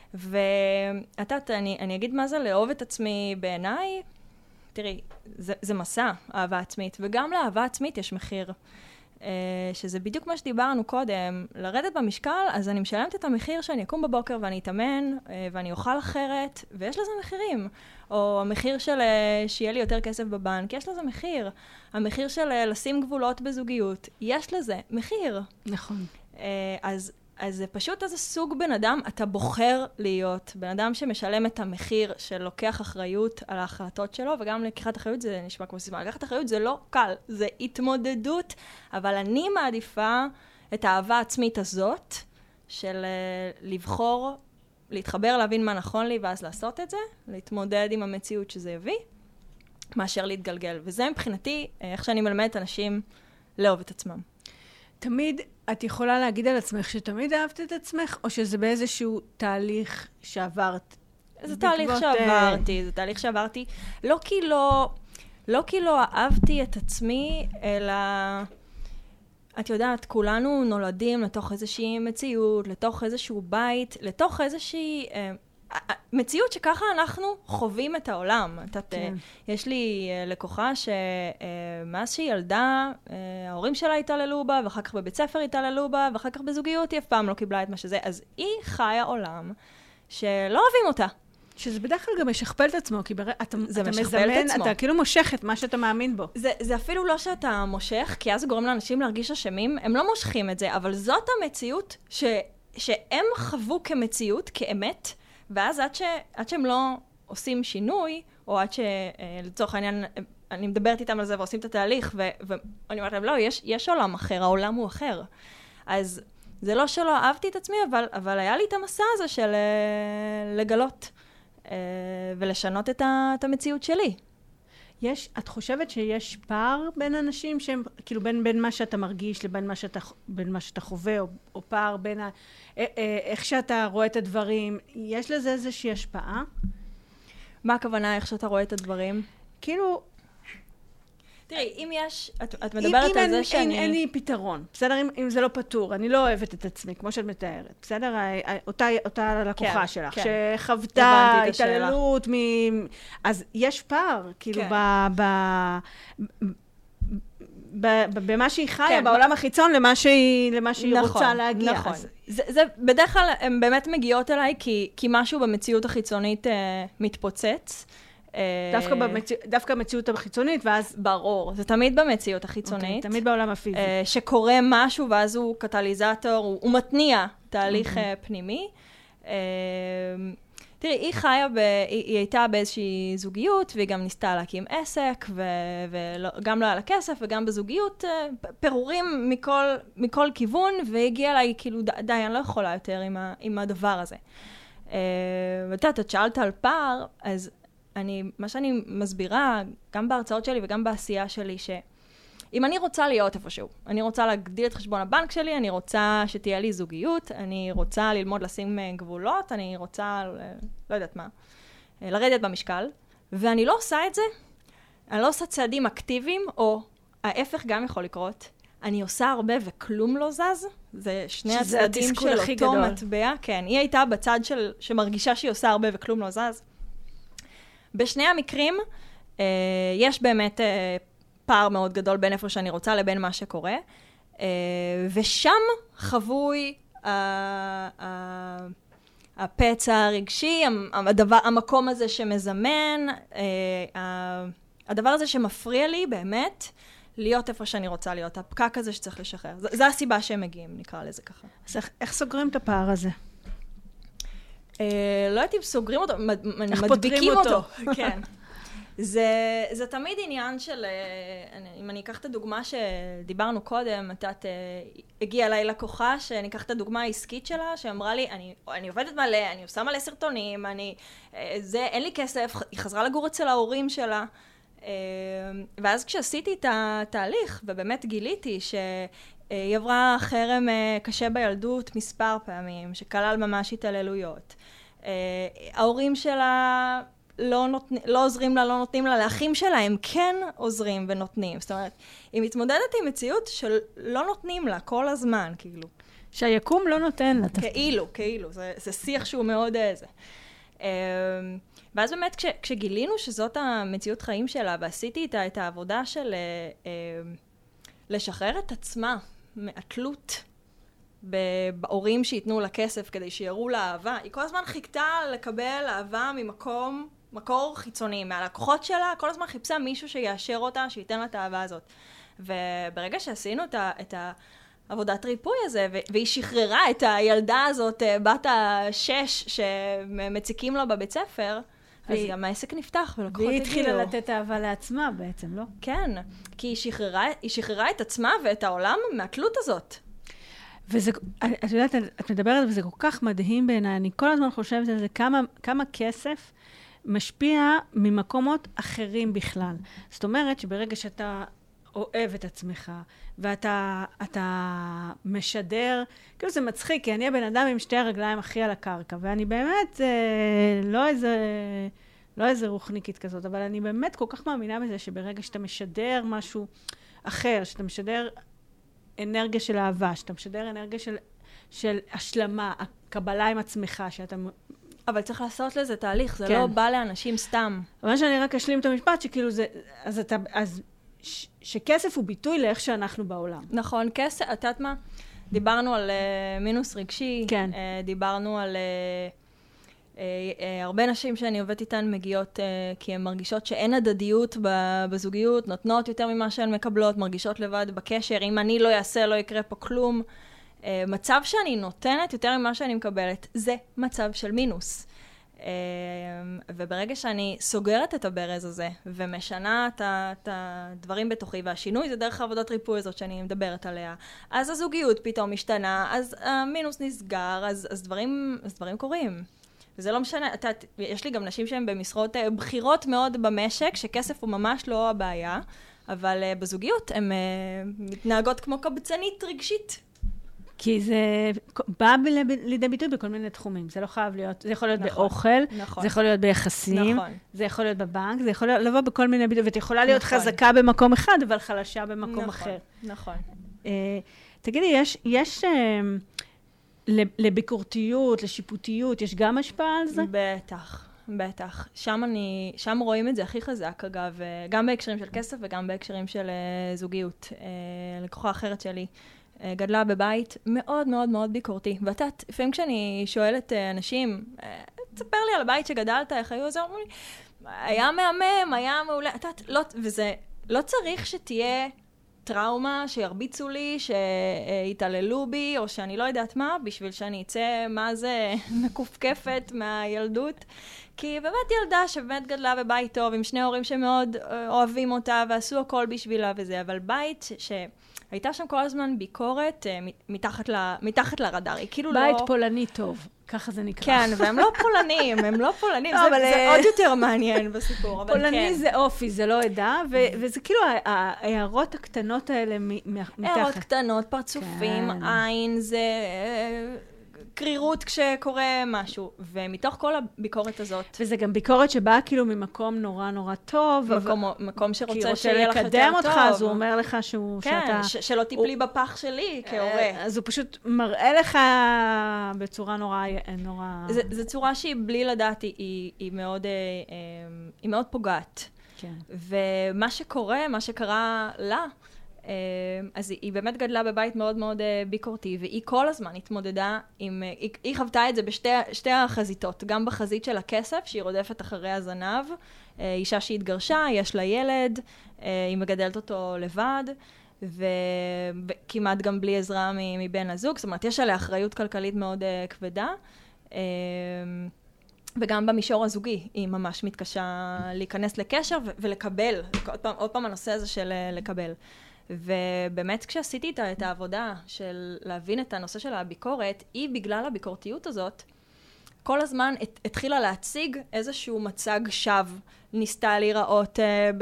אני אגיד מה זה לאהוב את עצמי בעיניי, תראי, זה מסע, אהבה עצמית, וגם לאהבה עצמית יש מחיר. שזה בדיוק מה שדיברנו קודם, לרדת במשקל, אז אני משלמת את המחיר שאני אקום בבוקר ואני אתאמן, ואני אוכל אחרת, ויש לזה מחירים. או המחיר של שיהיה לי יותר כסף בבנק, יש לזה מחיר. המחיר של לשים גבולות בזוגיות, יש לזה מחיר. נכון. אז זה פשוט איזה סוג בן אדם, אתה בוחר להיות בן אדם שמשלם את המחיר, שלוקח אחריות על ההחלטות שלו, וגם לקיחת אחריות זה נשמע כמו סיסמה. לקחת אחריות זה לא קל, זה התמודדות, אבל אני מעדיפה את האהבה העצמית הזאת, של לבחור, להתחבר, להבין מה נכון לי, ואז לעשות את זה, להתמודד עם המציאות שזה יביא, מאשר להתגלגל. וזה מבחינתי, איך שאני מלמדת אנשים לאהוב את עצמם. תמיד את יכולה להגיד על עצמך שתמיד אהבת את עצמך, או שזה באיזשהו תהליך שעברת? זה תהליך שעברתי, לא כי לא אהבתי את עצמי, אלא, את יודעת, כולנו נולדים לתוך איזושהי מציאות, לתוך איזשהו בית, לתוך איזושהי מציאות שככה אנחנו חווים את העולם. יש לי לקוחה שמאז שהיא ילדה, ההורים שלה התעללו בה, ואחר כך בבית ספר התעללו בה, ואחר כך בזוגיות היא אף פעם לא קיבלה את מה שזה. אז היא חיה עולם שלא אוהבים אותה. שזה בדרך כלל גם משכפל את עצמו, כי אתה מזמן, אתה כאילו מושך את מה שאתה מאמין בו. זה אפילו לא שאתה מושך, כי אז זה גורם לאנשים להרגיש אשמים, הם לא מושכים את זה, אבל זאת המציאות שהם חוו כמציאות, כאמת, ואז עד שהם לא עושים שינוי, או עד שלצורך העניין, אני מדברת איתם על זה ועושים את התהליך, ואני אומרת להם, לא, יש עולם אחר, העולם הוא אחר. אז זה לא שלא אהבתי את עצמי, אבל היה לי את המסע הזה של לגלות ולשנות את המציאות שלי. את חושבת שיש פער בין אנשים שהם, כאילו בין מה שאתה מרגיש לבין מה שאתה חווה, או פער בין איך שאתה רואה את הדברים, יש לזה איזושהי השפעה? מה הכוונה איך שאתה רואה את הדברים? כאילו, תראי, אם יש, את מדברת על זה שאני... אין לי פתרון, בסדר? אם זה לא פתור, אני לא אוהבת את עצמי, כמו שאת מתארת, בסדר? אותה לקוחה שלך, שחוותה התעללות, אז יש פער, כאילו, במה שהיא חיה, בעולם החיצון, למה שהיא רוצה להגיע. נכון. זה בדרך כלל, הן באמת מגיעות אליי, כי משהו במציאות החיצונית מתפוצץ, דווקא המציאות החיצונית, ואז ברור, זה תמיד במציאות החיצונית. תמיד בעולם הפיזי. שקורה משהו, ואז הוא קטליזטור, הוא מתניע תהליך פנימי. תראי, היא הייתה באיזושהי זוגיות, והיא גם ניסתה להקים עסק, וגם לא היה לה כסף, וגם בזוגיות, פירורים מכל כיוון, והגיעה אליי, כאילו, די, אני לא יכולה יותר עם הדבר הזה. את שאלת על פער, אז מה שאני מסבירה, גם בהרצאות שלי וגם בעשייה שלי, אם אני רוצה להיות איפשהו, אני רוצה להגדיל את חשבון הבנק שלי, אני רוצה שתהיה לי זוגיות, אני רוצה ללמוד לשים גבולות, אני רוצה, לא יודעת מה, לרדת במשקל, ואני לא עושה את זה, אני לא עושה צעדים אקטיביים, או ההפך גם יכול לקרות, אני עושה הרבה וכלום לא זז, זה שני הצעדים של אותו מטבע, כן, היא הייתה בצד שמרגישה שהיא עושה הרבה וכלום לא זז. בשני המקרים, יש באמת פער מאוד גדול בין איפה שאני רוצה לבין מה שקורה, ושם חבוי הפצע הרגשי, המקום הזה שמזמן, הדבר הזה שמפריע לי באמת, להיות איפה שאני רוצה להיות, הפקק הזה שצריך לשחרר. זה הסיבה שהם מגיעים, נקרא לזה ככה. אז איך סוגרים את הפער הזה? לא יודעת אם סוגרים אותו, מדביקים אותו. כן. זה תמיד עניין של, אם אני אקח את הדוגמה שדיברנו קודם, הגיעה אליי לקוחה, שאני אקח את הדוגמה העסקית שלה, שאמרה לי, אני עובדת מלא, אני עושה מלא סרטונים, אין לי כסף, היא חזרה לגור אצל ההורים שלה, ואז כשעשיתי את התהליך, ובאמת גיליתי שהיא עברה חרם קשה בילדות מספר פעמים, שכלל ממש התעללויות. ההורים שלה לא עוזרים לה, לא נותנים לה, לאחים שלה הם כן עוזרים ונותנים. זאת אומרת, היא מתמודדת עם מציאות שלא נותנים לה כל הזמן, כאילו. שהיקום לא נותן לה. כאילו. זה שיח שהוא מאוד איזה. ואז באמת כשגילינו שזאת המציאות חיים שלה, ועשיתי איתה את העבודה של לשחרר את עצמה מהתלות בהורים שיתנו לה כסף כדי שיראו לה אהבה, היא כל הזמן חיכתה לקבל אהבה מקור חיצוני, מהלקוחות שלה, כל הזמן חיפשה מישהו שיאשר אותה, שייתן לה את האהבה הזאת. וברגע שעשינו את העבודת ריפוי הזה, והיא שחררה את הילדה הזאת, בת ה6, שמציקים לה בבית ספר, אז גם העסק נפתח ולקוחות הגיעו. והיא התחילה לתת אהבה לעצמה בעצם, לא? כן, כי היא שחררה את עצמה ואת העולם מהתלות הזאת. וזה, את יודעת, את מדברת וזה כל כך מדהים בעיניי, אני כל הזמן חושבת על זה, כמה כסף משפיע ממקומות אחרים בכלל. זאת אומרת שברגע שאתה אוהב את עצמך, ואתה משדר, כאילו זה מצחיק, כי אני הבן אדם עם שתי הרגליים הכי על הקרקע, ואני באמת לא איזה רוחניקית כזאת, אבל אני באמת כל כך מאמינה בזה, שברגע שאתה משדר משהו אחר, שאתה משדר אנרגיה של אהבה, שאתה משדר אנרגיה של השלמה, הקבלה עם עצמך, שאתה... אבל צריך לעשות לזה תהליך, זה לא בא לאנשים סתם. אבל שאני רק אשלים את המשפט, שכאילו זה... אז שכסף הוא ביטוי לאיך שאנחנו בעולם. נכון, כסף, את יודעת מה? דיברנו על מינוס רגשי, כן. דיברנו על... הרבה נשים שאני עובדת איתן מגיעות כי הן מרגישות שאין הדדיות בזוגיות, נותנות יותר ממה שהן מקבלות, מרגישות לבד בקשר, אם אני לא אעשה, לא יקרה פה כלום. מצב שאני נותנת יותר ממה שאני מקבלת, זה מצב של מינוס. וברגע שאני סוגרת את הברז הזה, ומשנה את הדברים בתוכי, והשינוי זה דרך העבודת ריפוי הזאת שאני מדברת עליה, אז הזוגיות פתאום משתנה, אז המינוס נסגר, אז דברים קורים. וזה לא משנה, יש לי גם נשים שהן במשרות בחירות מאוד במשק, שכסף הוא ממש לא הבעיה, אבל בזוגיות הן מתנהגות כמו קבצנית רגשית. כי זה בא לידי ביטוי בכל מיני תחומים. זה לא חייב להיות, זה יכול להיות באוכל, זה יכול להיות ביחסים, זה יכול להיות בבנק, זה יכול לבוא בכל מיני ביטוי, ואת יכולה להיות חזקה במקום אחד, אבל חלשה במקום אחר. נכון. תגידי, יש לביקורתיות, לשיפוטיות, יש גם השפעה על זה? בטח. שם רואים את זה הכי חזק, אגב, גם בהקשרים של כסף וגם בהקשרים של זוגיות. לקוחה אחרת שלי גדלה בבית מאוד מאוד מאוד ביקורתי. ואת יודעת, לפעמים כשאני שואלת אנשים, תספר לי על הבית שגדלת, איך היו, זה אומרים לי, היה מהמם, היה מעולה. את יודעת, וזה לא צריך שתהיה טראומה, שירביצו לי, שיתעללו בי, או שאני לא יודעת מה, בשביל שאני אצא מה זה מקופקפת מהילדות. כי באמת ילדה שבאמת גדלה בבית טוב, עם שני הורים שמאוד אוהבים אותה, ועשו הכל בשבילה וזה, אבל בית שהייתה שם כל הזמן ביקורת מתחת לרדאר. היא כאילו בית פולני טוב. ככה זה נקרא. כן, והם לא פולנים, זה עוד יותר מעניין בסיפור, אבל כן. פולני זה אופי, זה לא עדה, וזה כאילו ההערות הקטנות האלה מתחת. הערות קטנות, פרצופים, עין, זה קרירות כשקורה משהו, ומתוך כל הביקורת הזאת. וזה גם ביקורת שבאה כאילו ממקום נורא נורא טוב. מקום שרוצה שיהיה לך יותר טוב. לקדם אותך, אז הוא אומר לך שאתה... כן, שלא תיפלי בפח שלי כהורה. אז הוא פשוט מראה לך בצורה נורא... זו צורה שהיא בלי לדעת, היא מאוד פוגעת. כן. ומה שקורה, מה שקרה לה, אז היא באמת גדלה בבית מאוד מאוד ביקורתי, והיא כל הזמן התמודדה עם, היא חוותה את זה בשתי החזיתות, גם בחזית של הכסף, שהיא רודפת אחרי הזנב, אישה שהתגרשה, יש לה ילד, היא מגדלת אותו לבד, וכמעט גם בלי עזרה מבן הזוג, זאת אומרת, יש עליה אחריות כלכלית מאוד כבדה, וגם במישור הזוגי, היא ממש מתקשה להיכנס לקשר ולקבל, עוד פעם הנושא הזה של לקבל. ובאמת כשעשיתי את העבודה של להבין את הנושא של הביקורת, היא בגלל הביקורתיות הזאת, כל הזמן התחילה להציג איזשהו מצג שווא, ניסתה להיראות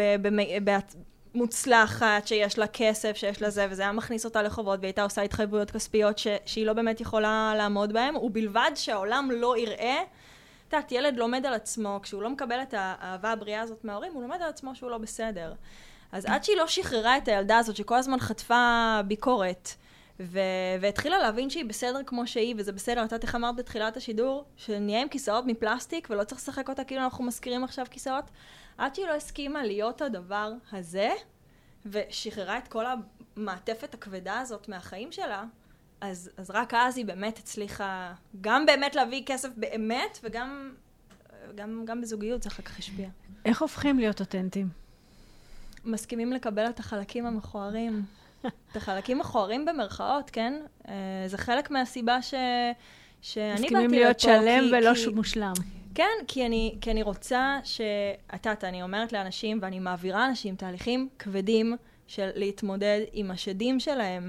מוצלחת, שיש לה כסף, שיש לה זה, וזה היה מכניס אותה לחובות, והיא הייתה עושה התחייבויות כספיות שהיא לא באמת יכולה לעמוד בהן, ובלבד שהעולם לא יראה, ילד לומד על עצמו, כשהוא לא מקבל את האהבה הבריאה הזאת מההורים, הוא לומד על עצמו שהוא לא בסדר. אז עד שהיא לא שחררה את הילדה הזאת, שכל הזמן חטפה ביקורת, והתחילה להבין שהיא בסדר כמו שהיא, וזה בסדר, אתה תחמרת בתחילת השידור, שנהיה עם כיסאות מפלסטיק, ולא צריך לשחק אותה כאילו אנחנו מזכירים עכשיו כיסאות, עד שהיא לא הסכימה להיות הדבר הזה, ושחררה את כל המעטפת הכבדה הזאת מהחיים שלה, אז רק אז היא באמת הצליחה גם באמת להביא כסף באמת, וגם בזוגיות זה אחר כך השפיע. איך הופכים להיות אותנטיים? מסכימים לקבל את החלקים המכוערים. את החלקים מכוערים במרכאות, כן? זה חלק מהסיבה שאני באתי לפה. מסכימים להיות שלם ולא מושלם. כן, כי אני רוצה אני אומרת לאנשים, ואני מעבירה אנשים תהליכים כבדים של להתמודד עם השדים שלהם,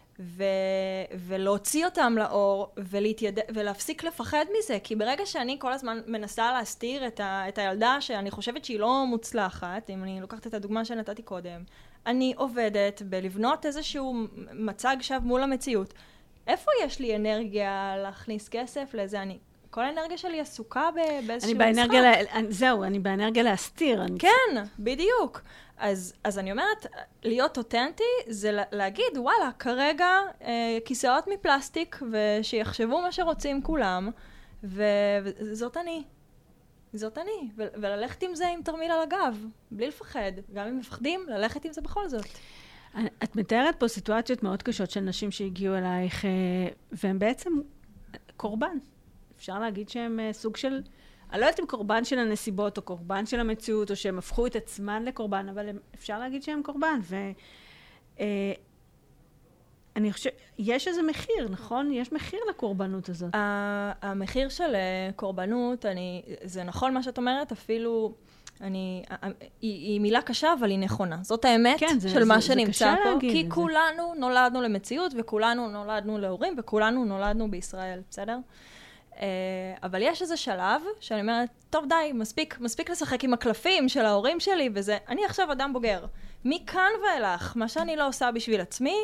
ולהוציא אותם לאור, ולהפסיק לפחד מזה, כי ברגע שאני כל הזמן מנסה להסתיר את הילדה שאני חושבת שהיא לא מוצלחת, אם אני לוקחת את הדוגמה שנתתי קודם, אני עובדת בלבנות איזשהו מצג שווא מול המציאות. איפה יש לי אנרגיה להכניס כסף לזה? כל האנרגיה שלי עסוקה באיזשהו משחק. אני באנרגיה להסתיר. כן, בדיוק. אז אני אומרת, להיות אותנטי זה להגיד, וואלה, כרגע כיסאות מפלסטיק, ושיחשבו מה שרוצים כולם, וזאת אני. זאת אני. וללכת עם זה עם תרמיל על הגב, בלי לפחד. גם אם מפחדים, ללכת עם זה בכל זאת. את מתארת פה סיטואציות מאוד קשות של נשים שהגיעו אלייך, והן בעצם קורבן. אפשר להגיד שהם סוג של... אני לא יודעת אם קורבן של הנסיבות, או קורבן של המציאות, או שהם הפכו את עצמן לקורבן, אבל אפשר להגיד שהם קורבן. אני חושבת, יש איזה מחיר, נכון? יש מחיר לקורבנות הזאת. המחיר של קורבנות, זה נכון מה שאת אומרת, אפילו... היא מילה קשה, אבל היא נכונה. זאת האמת של מה שנמצא פה, כי כולנו נולדנו למציאות, וכולנו נולדנו להורים, וכולנו נולדנו בישראל, בסדר? אבל יש איזה שלב שאני אומרת, טוב די, מספיק לשחק עם הקלפים של ההורים שלי, וזה, אני עכשיו אדם בוגר. מכאן ואילך, מה שאני לא עושה בשביל עצמי,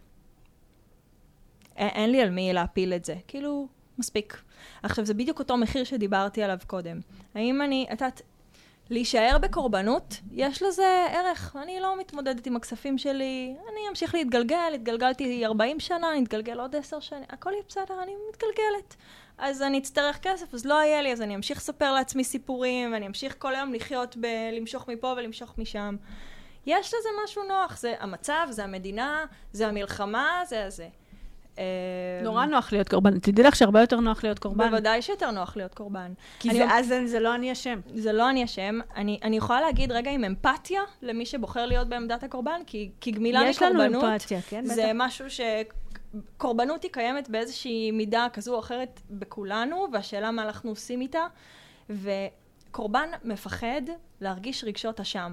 אין לי על מי להפיל את זה. כאילו, מספיק. עכשיו, זה בדיוק אותו מחיר שדיברתי עליו קודם. האם להישאר בקורבנות, יש לזה ערך. אני לא מתמודדת עם הכספים שלי, אני אמשיך התגלגלתי 40 שנה, נתגלגל עוד 10 שנים, הכל יהיה בסדר, אני מתגלגלת. אז אני אצטרך כסף, אז לא יהיה לי, אז אני אמשיך לספר לעצמי סיפורים, ואני אמשיך כל היום לחיות למשוך מפה ולמשוך משם. יש לזה משהו נוח, זה המצב, זה המדינה, זה המלחמה, זה. נורא נוח להיות קורבן. תדעי לך שהרבה יותר נוח להיות קורבן. בוודאי שיותר נוח להיות קורבן. כי זה לא אני אשם. זה לא אני אשם. אני יכולה להגיד רגע עם אמפתיה למי שבוחר להיות בעמדת הקורבן, כי גמילה מקורבנות, יש לנו אמפתיה, כן? זה משהו קורבנות היא קיימת באיזושהי מידה כזו או אחרת בכולנו, והשאלה מה אנחנו עושים איתה, וקורבן מפחד להרגיש רגשות אשם.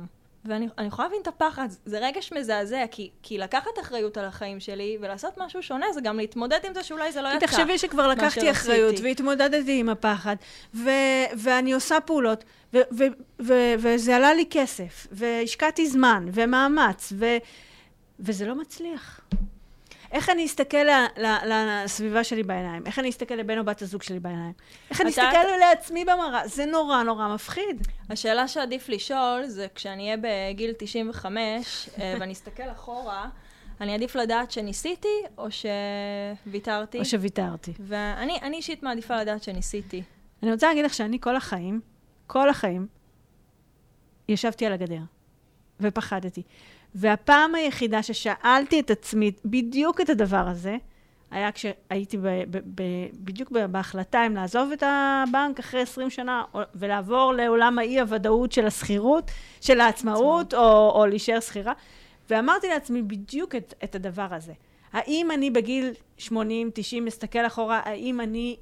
ואני יכולה להבין את הפחד, זה רגש מזעזע, כי לקחת אחריות על החיים שלי ולעשות משהו שונה, זה גם להתמודד עם זה שאולי זה לא יצא. תחשבי שכבר לקחתי אחריות והתמודדתי עם הפחד, ואני עושה פעולות, וזה עלה לי כסף, והשקעתי זמן ומאמץ, וזה לא מצליח. איך אני אסתכל לסביבה שלי בעיניים? איך אני אסתכל לבן או בת הזוג שלי בעיניים? איך אני אסתכל לעצמי במראה? זה נורא נורא מפחיד. השאלה שעדיף לשאול זה כשאני אהיה בגיל 95 ואני אסתכל אחורה, אני עדיף לדעת שניסיתי או שוויתרתי. או שוויתרתי. ואני אישית מעדיפה לדעת שניסיתי. אני רוצה להגיד לך שאני כל החיים, ישבתי על הגדר ופחדתי. והפעם היחידה ששאלתי את עצמי בדיוק את הדבר הזה, היה כשהייתי בדיוק בהחלטה אם לעזוב את הבנק אחרי 20 שנה, ולעבור לעולם האי-הוודאות של הסחירות, של העצמאות, או להישאר סחירה. ואמרתי לעצמי בדיוק את הדבר הזה. האם אני בגיל 80-90 מסתכל אחורה, האם אני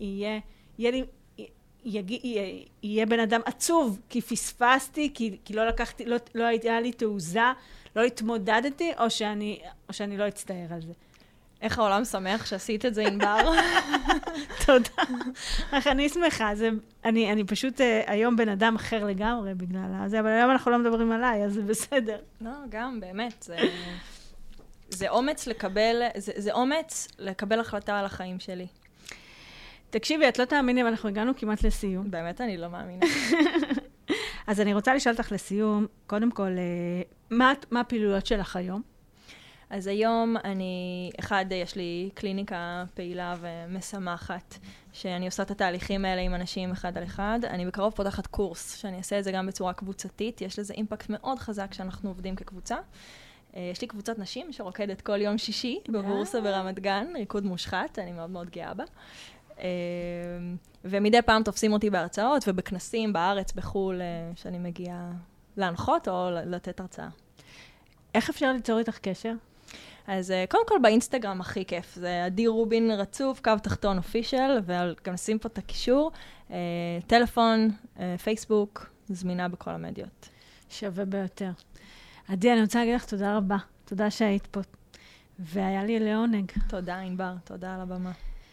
יהיה בן אדם עצוב, כי פספסתי, כי לא לקחתי, לא היה לי תעוזה, לא התמודדתי, או שאני לא אצטער על זה. איך העולם שמח שעשית את זה, ענבר? תודה. איך אני שמחה. אני פשוט היום בן אדם אחר לגמרי בגלל זה, אבל היום אנחנו לא מדברים עליי, אז זה בסדר. לא, גם, באמת. זה אומץ לקבל החלטה על החיים שלי. תקשיבי, את לא תאמיני, אבל אנחנו הגענו כמעט לסיום. באמת אני לא מאמינה. אז אני רוצה לשאול אותך לסיום, קודם כל, מה הפעילויות שלך היום? אז היום יש לי קליניקה פעילה ומשמחת, שאני עושה את התהליכים האלה עם אנשים אחד על אחד. אני בקרוב פותחת קורס, שאני אעשה את זה גם בצורה קבוצתית. יש לזה אימפקט מאוד חזק כשאנחנו עובדים כקבוצה. יש לי קבוצת נשים שרוקדת כל יום שישי בבורסה ברמת גן, ריקוד מושחת, אני מאוד מאוד גאה בה. ומדי פעם תופסים אותי בהרצאות ובכנסים בארץ, בחול, שאני מגיעה להנחות או לתת הרצאה. איך אפשר ליצור איתך קשר? אז קודם כל באינסטגרם הכי כיף, זה עדי רובין רצוף, קו תחתון אופישל, וגם נשים פה את הקישור, טלפון, פייסבוק, זמינה בכל המדיות. שווה ביותר. עדי, אני רוצה להגיד לך תודה רבה, תודה שהיית פה, והיה לי לעונג. תודה ענבר, תודה על הבמה.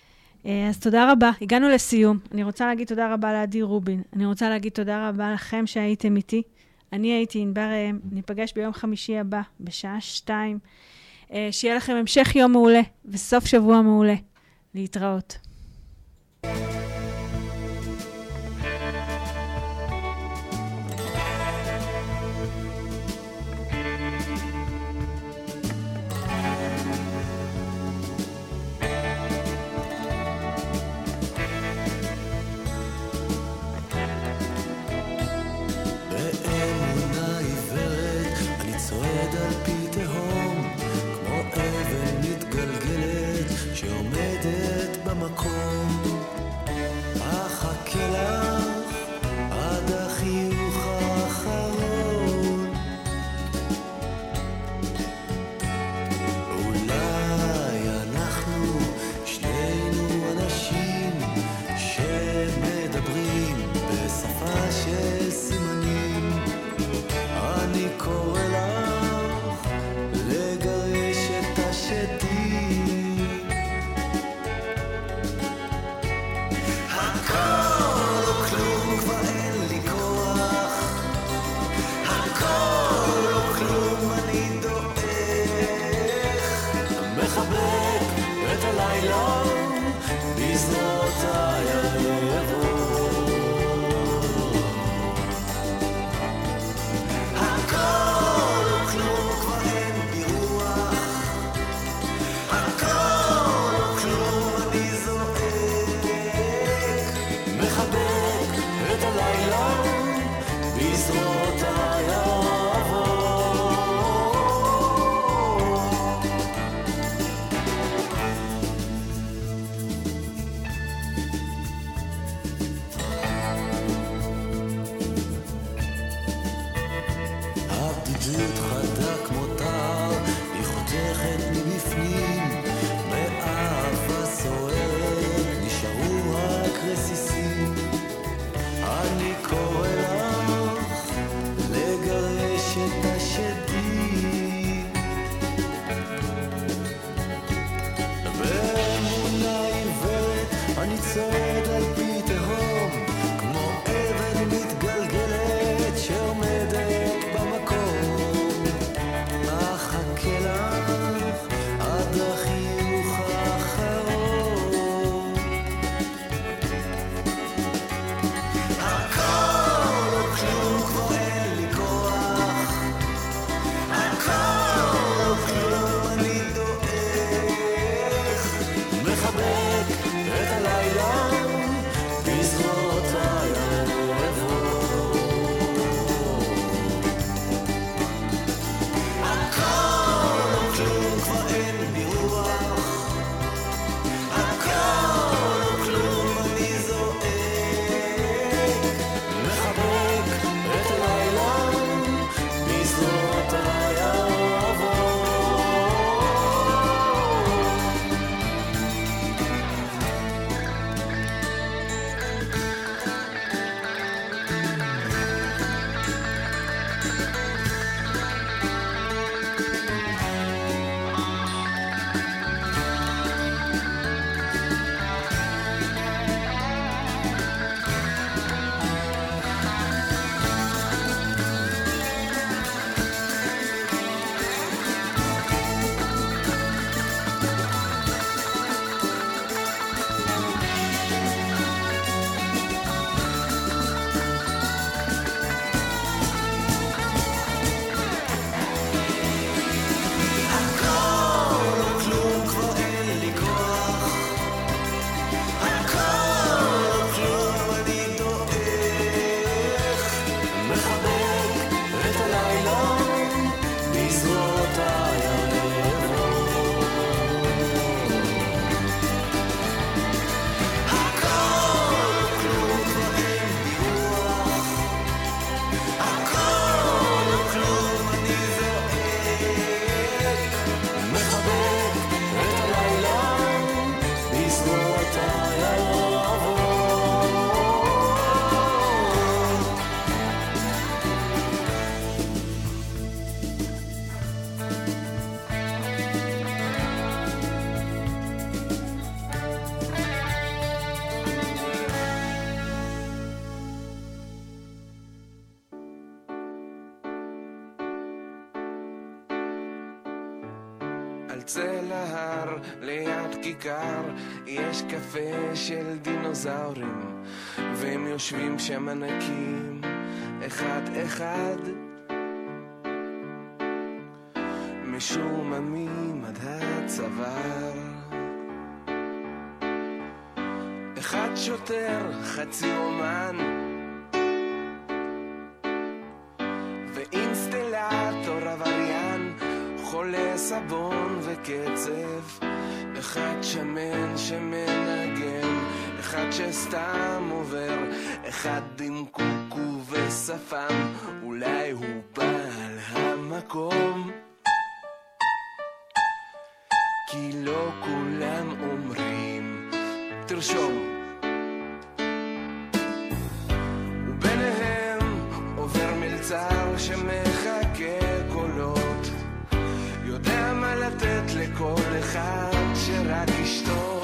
אז תודה רבה, הגענו לסיום. אני רוצה להגיד תודה רבה לעדי רובין, אני רוצה להגיד תודה רבה לכם שהייתם איתי. אני הייתי ענבר ראם, ניפגש ביום חמישי הבא, בשעה 2. שיהיה לכם המשך יום מעולה, וסוף שבוע מעולה. להתראות. אני קורא לך לגרש את יוצא להר ליד כיכר, יש קפה של דינוזאורים, והם יושבים שם ענקים אחד אחד, משוממים עד הצוואר. אחד שוטר, חצי אומן, ואינסטלטור עבריין, חולה סבון וקצב. אחד שמן שמנגן, אחד שסתם עובר, אחד עם קוקו ושפם, אולי הוא בעל המקום, כי לא כולם אומרים. תרשום. וביניהם עובר מלצר שמחכה קולות, יודע מה לתת לכל אחד שרק ישתוק,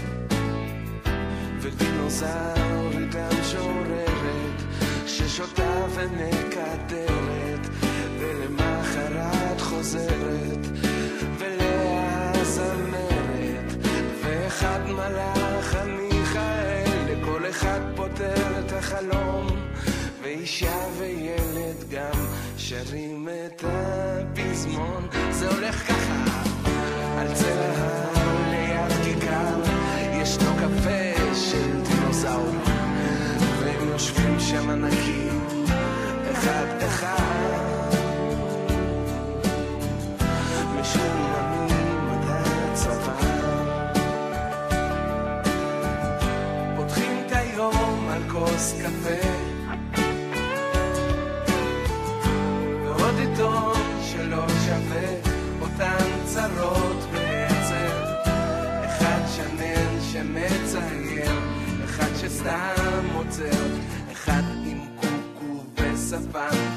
ודינוזאורית גם שוררת ששותה ומקטרת, ולמחרת חוזרת ולאה זמרת, ואחד מלאך המיכאל, לכל אחד פותר את החלום, ואישה וילד גם שרים את הפזמון. זה הולך ככה: על צל ההר ליד כיכר ישנו קפה של דינוזאור, והם יושבים שם ענקים אחד אחד, משוממים עד הצוואר. פותחים את היום על כוס קפה ועוד עיתון שלא שווה אותן צרות בעצם, אחד שמן שמצייר, אחד שסתם עוצר, אחד עם קוקו ושפם,